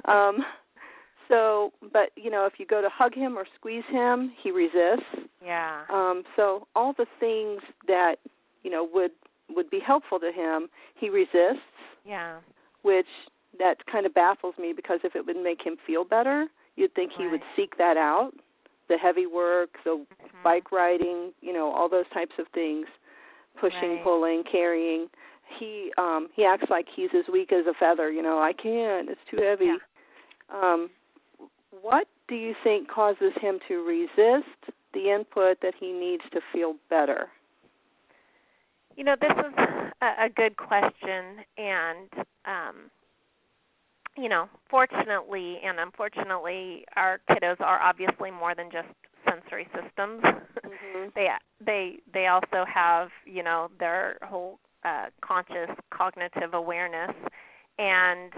But if you go to hug him or squeeze him, he resists. Yeah. So all the things that, would be helpful to him, he resists. Yeah. Which that kind of baffles me, because if it would make him feel better, you'd think he would seek that out, the heavy work, the bike riding, all those types of things, pushing, pulling, carrying. he acts like he's as weak as a feather. I can't. It's too heavy. Yeah. What do you think causes him to resist the input that he needs to feel better? This is a good question, and fortunately and unfortunately, our kiddos are obviously more than just sensory systems. Mm-hmm. They also have their whole conscious cognitive awareness, and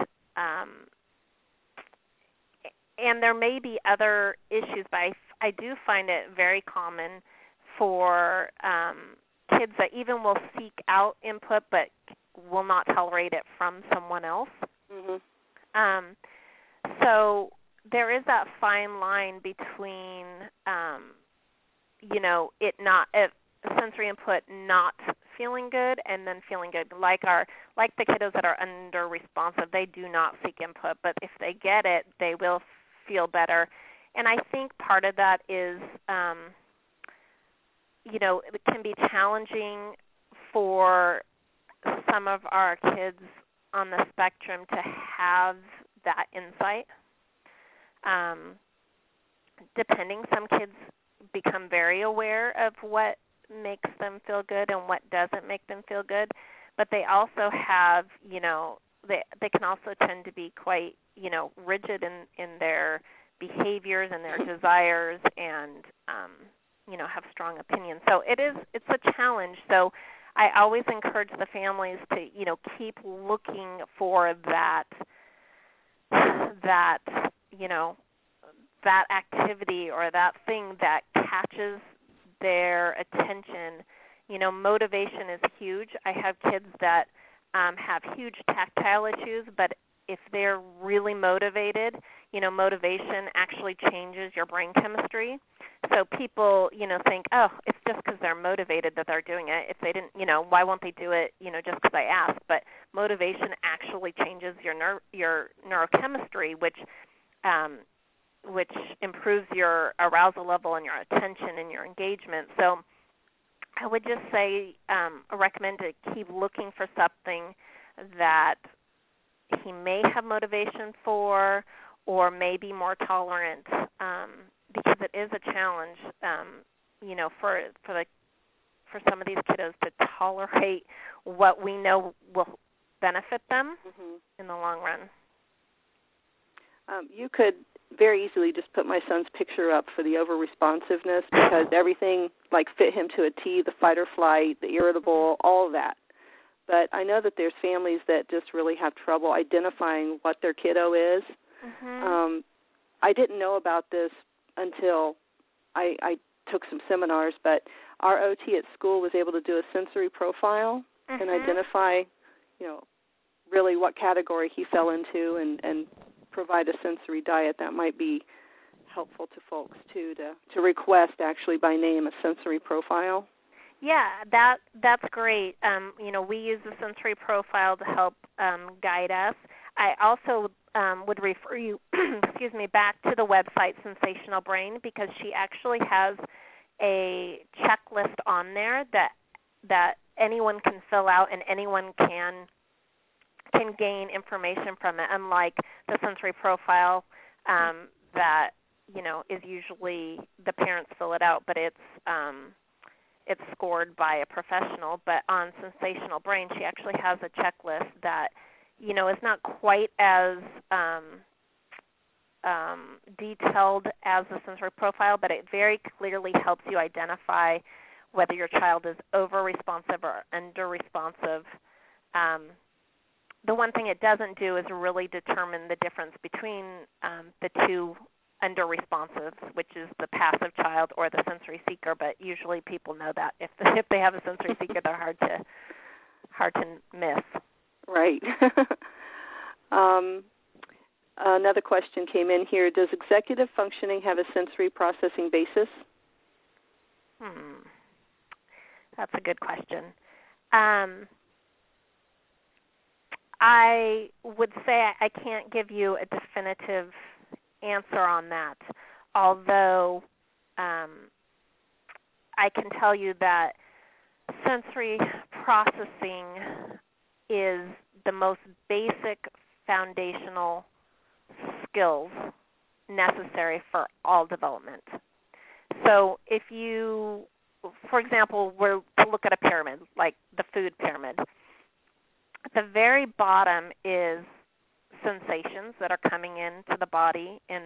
there may be other issues, but I do find it very common for kids that even will seek out input but will not tolerate it from someone else. Mm-hmm. So there is that fine line between, sensory input not feeling good and then feeling good. Like the kiddos that are under responsive, they do not seek input, but if they get it, they will feel better. And I think part of that is, it can be challenging for some of our kids on the spectrum to have that insight. Depending, some kids become very aware of what makes them feel good and what doesn't make them feel good, but they also have, they can also tend to be quite, rigid in their behaviors and their desires, and have strong opinions. So it's a challenge. So I always encourage the families to, keep looking for that activity or that thing that catches their attention. Motivation is huge. I have kids that have huge tactile issues, but if they're really motivated, motivation actually changes your brain chemistry. So people, think, oh, it's just because they're motivated that they're doing it. If they didn't, why won't they do it, just because I asked? But motivation actually changes your neurochemistry, which improves your arousal level and your attention and your engagement. So I would just say, recommend to keep looking for something that he may have motivation for or may be more tolerant, because it is a challenge, for some of these kiddos to tolerate what we know will benefit them in the long run. You could very easily just put my son's picture up for the over-responsiveness, because everything fit him to a T, the fight or flight, the irritable, all of that. But I know that there's families that just really have trouble identifying what their kiddo is. Mm-hmm. I didn't know about this until I took some seminars, but our OT at school was able to do a sensory profile and identify, really what category he fell into and provide a sensory diet that might be helpful to folks, too, to request actually by name a sensory profile. Yeah, that's great. We use the sensory profile to help guide us. I also would refer you, back to the website Sensational Brain, because she actually has a checklist on there that anyone can fill out and anyone can gain information from it. Unlike the sensory profile that is usually the parents fill it out, but it's scored by a professional. But on Sensational Brain, she actually has a checklist that is not quite as detailed as the sensory profile, but it very clearly helps you identify whether your child is over-responsive or under-responsive. The one thing it doesn't do is really determine the difference between the two under-responsives, which is the passive child or the sensory seeker, but usually people know that. If they have a sensory seeker, they're hard to miss. Right. Another question came in here. Does executive functioning have a sensory processing basis? That's a good question. I would say I can't give you a definitive answer on that, although I can tell you that sensory processing is the most basic foundational skills necessary for all development. So if you, for example, were to look at a pyramid, like the food pyramid, at the very bottom is sensations that are coming into the body, and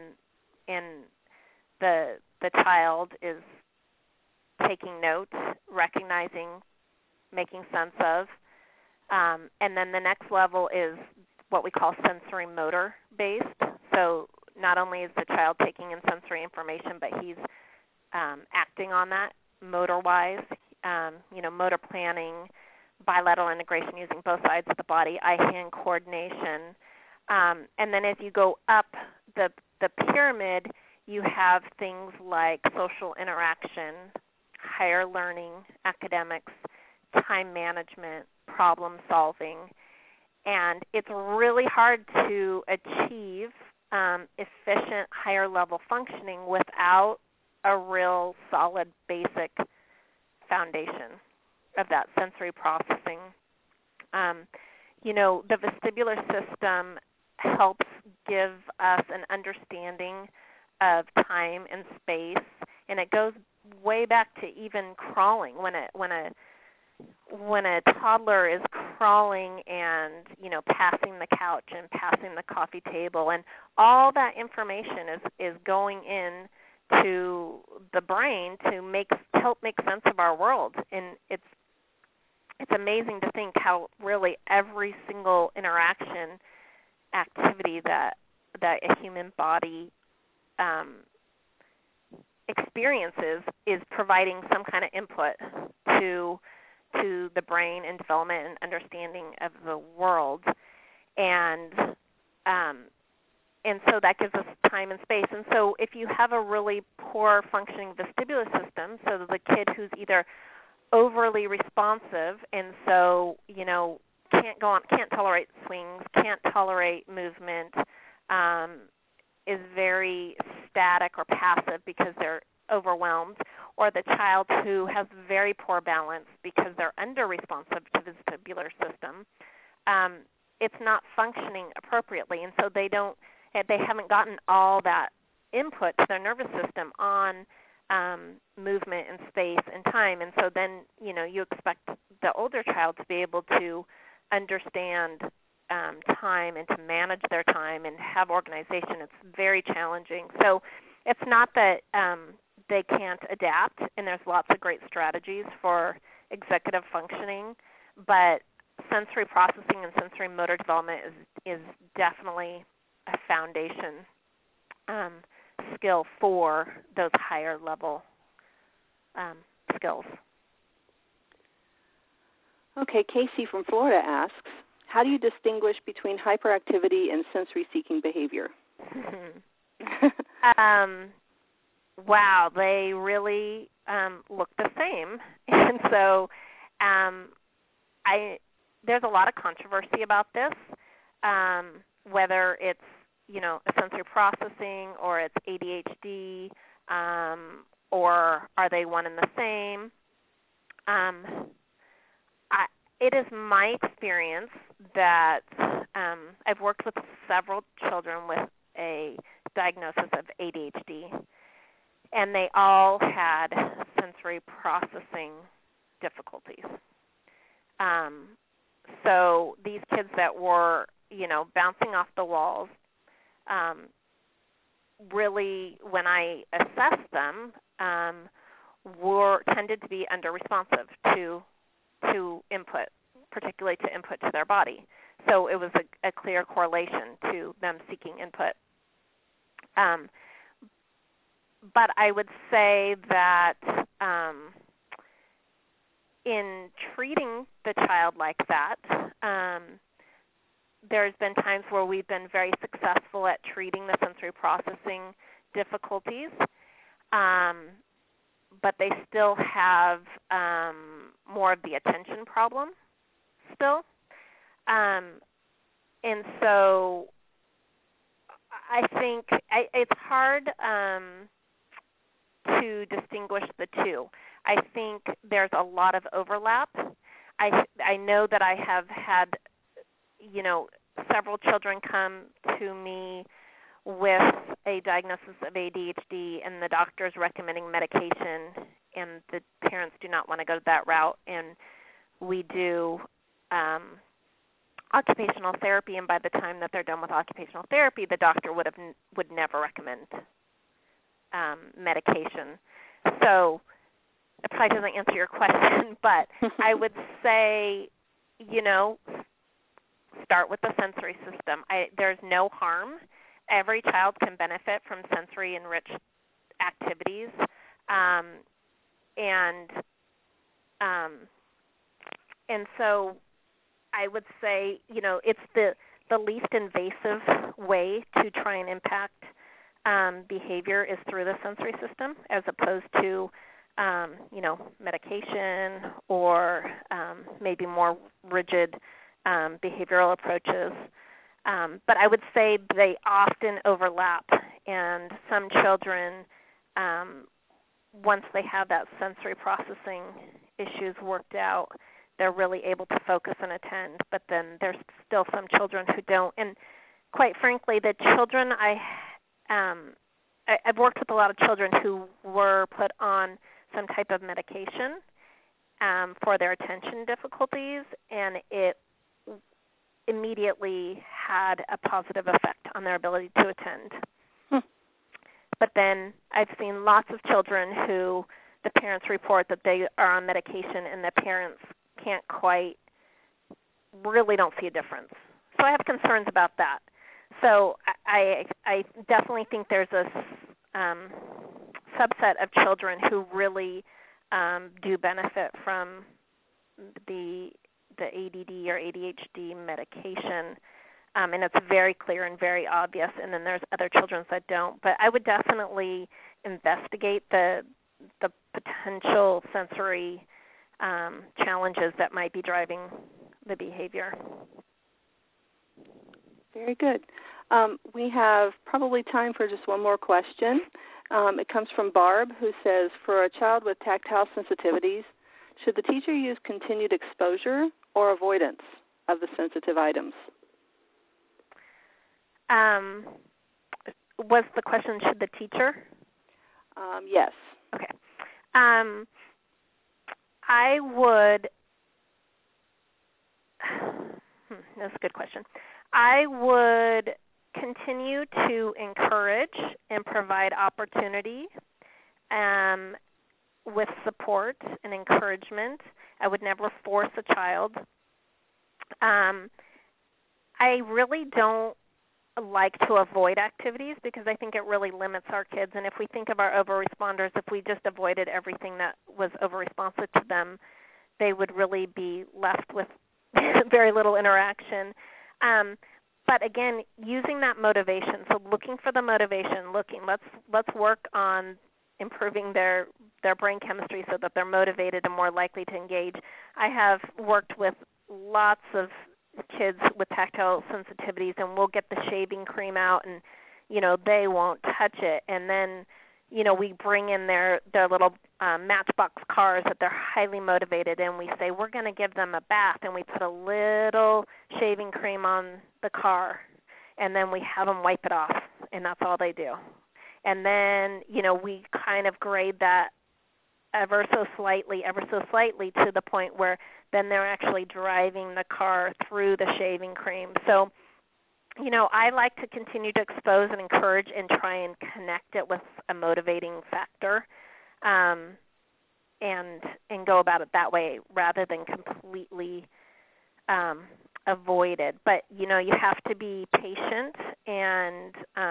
the child is taking notes, recognizing, making sense of. And then the next level is what we call sensory motor based. So not only is the child taking in sensory information, but he's acting on that motor-wise, motor planning, bilateral integration using both sides of the body, eye-hand coordination. And then as you go up the pyramid, you have things like social interaction, higher learning, academics, time management, problem solving. And it's really hard to achieve efficient higher level functioning without a real solid basic foundation of that sensory processing. The vestibular system helps give us an understanding of time and space, and it goes way back to even crawling. When a toddler is crawling and passing the couch and passing the coffee table, and all that information is going in to the brain to help make sense of our world. And it's amazing to think how really every single interaction activity that a human body experiences is providing some kind of input to the brain and development and understanding of the world. And so that gives us time and space. And so if you have a really poor functioning vestibular system, so the kid who's either overly responsive and so, can't tolerate swings, can't tolerate movement, is very static or passive because they're overwhelmed, or the child who has very poor balance because they're under-responsive to the vestibular system, it's not functioning appropriately, and so they haven't gotten all that input to their nervous system on movement and space and time, and so then you expect the older child to be able to understand time and to manage their time and have organization. It's very challenging. So it's not that they can't adapt, and there's lots of great strategies for executive functioning, but sensory processing and sensory motor development is definitely a foundation skill for those higher level skills. Okay, Casey from Florida asks, how do you distinguish between hyperactivity and sensory-seeking behavior? Wow, they really look the same. And so there's a lot of controversy about this, whether it's, a sensory processing or it's ADHD, or are they one and the same? It is my experience that I've worked with several children with a diagnosis of ADHD, and they all had sensory processing difficulties. So these kids that were, bouncing off the walls, really, when I assessed them, tended to be under-responsive to input, particularly to input to their body. So it was a clear correlation to them seeking input. But I would say that in treating the child like that, there's been times where we've been very successful at treating the sensory processing difficulties, but they still have more of the attention problem still. And so I think it's hard to distinguish the two. I think there's a lot of overlap. I know that I have had several children come to me with a diagnosis of ADHD, and the doctor is recommending medication, and the parents do not want to go that route, and we do occupational therapy, and by the time that they're done with occupational therapy, the doctor would never recommend medication. So it probably doesn't answer your question, but I would say, start with the sensory system. There's no harm. Every child can benefit from sensory-enriched activities, and so I would say, it's the least invasive way to try and impact behavior is through the sensory system, as opposed to, medication or maybe more rigid behavioral approaches. But I would say they often overlap, and some children, once they have that sensory processing issues worked out, they're really able to focus and attend. But then there's still some children who don't. And quite frankly, the children I've worked with a lot of children who were put on some type of medication for their attention difficulties, and it immediately had a positive effect on their ability to attend. But then I've seen lots of children who the parents report that they are on medication and the parents really don't see a difference. So I have concerns about that. So I definitely think there's a subset of children who really do benefit from the ADD or ADHD medication, and it's very clear and very obvious, and then there's other children that don't. But I would definitely investigate the potential sensory challenges that might be driving the behavior. Very good. We have probably time for just one more question. It comes from Barb, who says, for a child with tactile sensitivities, should the teacher use continued exposure or avoidance of the sensitive items? Was the question, should the teacher? Yes. Okay. I would, that's a good question. I would continue to encourage and provide opportunity with support and encouragement. I would never force a child. I really don't like to avoid activities because I think it really limits our kids. And if we think of our over-responders, if we just avoided everything that was over-responsive to them, they would really be left with very little interaction. But again, using that motivation, so looking for the motivation, let's work on improving their brain chemistry so that they're motivated and more likely to engage. I have worked with lots of kids with tactile sensitivities, and we'll get the shaving cream out, and they won't touch it, and then we bring in their little Matchbox cars that they're highly motivated, and we say we're going to give them a bath, and we put a little shaving cream on the car, and then we have them wipe it off, and that's all they do. And then we kind of grade that ever so slightly to the point where then they're actually driving the car through the shaving cream. So I like to continue to expose and encourage and try and connect it with a motivating factor, and go about it that way rather than completely avoid it. But you have to be patient and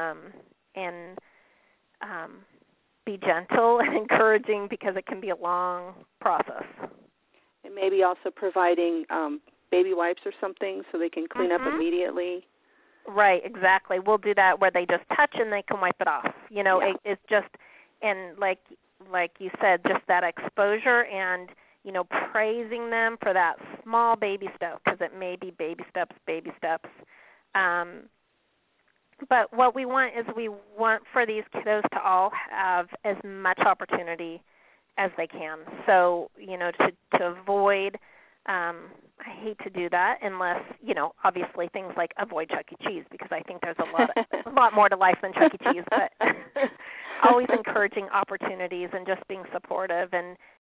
be gentle and encouraging because it can be a long process. And maybe also providing baby wipes or something so they can clean up immediately. Right, exactly. We'll do that where they just touch and they can wipe it off. It's just, and like you said, just that exposure and, praising them for that small baby step, because it may be baby steps. But what we want is we want for these kiddos to all have as much opportunity as they can. So, to avoid I hate to do that unless, obviously things like avoid Chuck E. Cheese, because I think there's a lot more to life than Chuck E. Cheese, but always encouraging opportunities and just being supportive and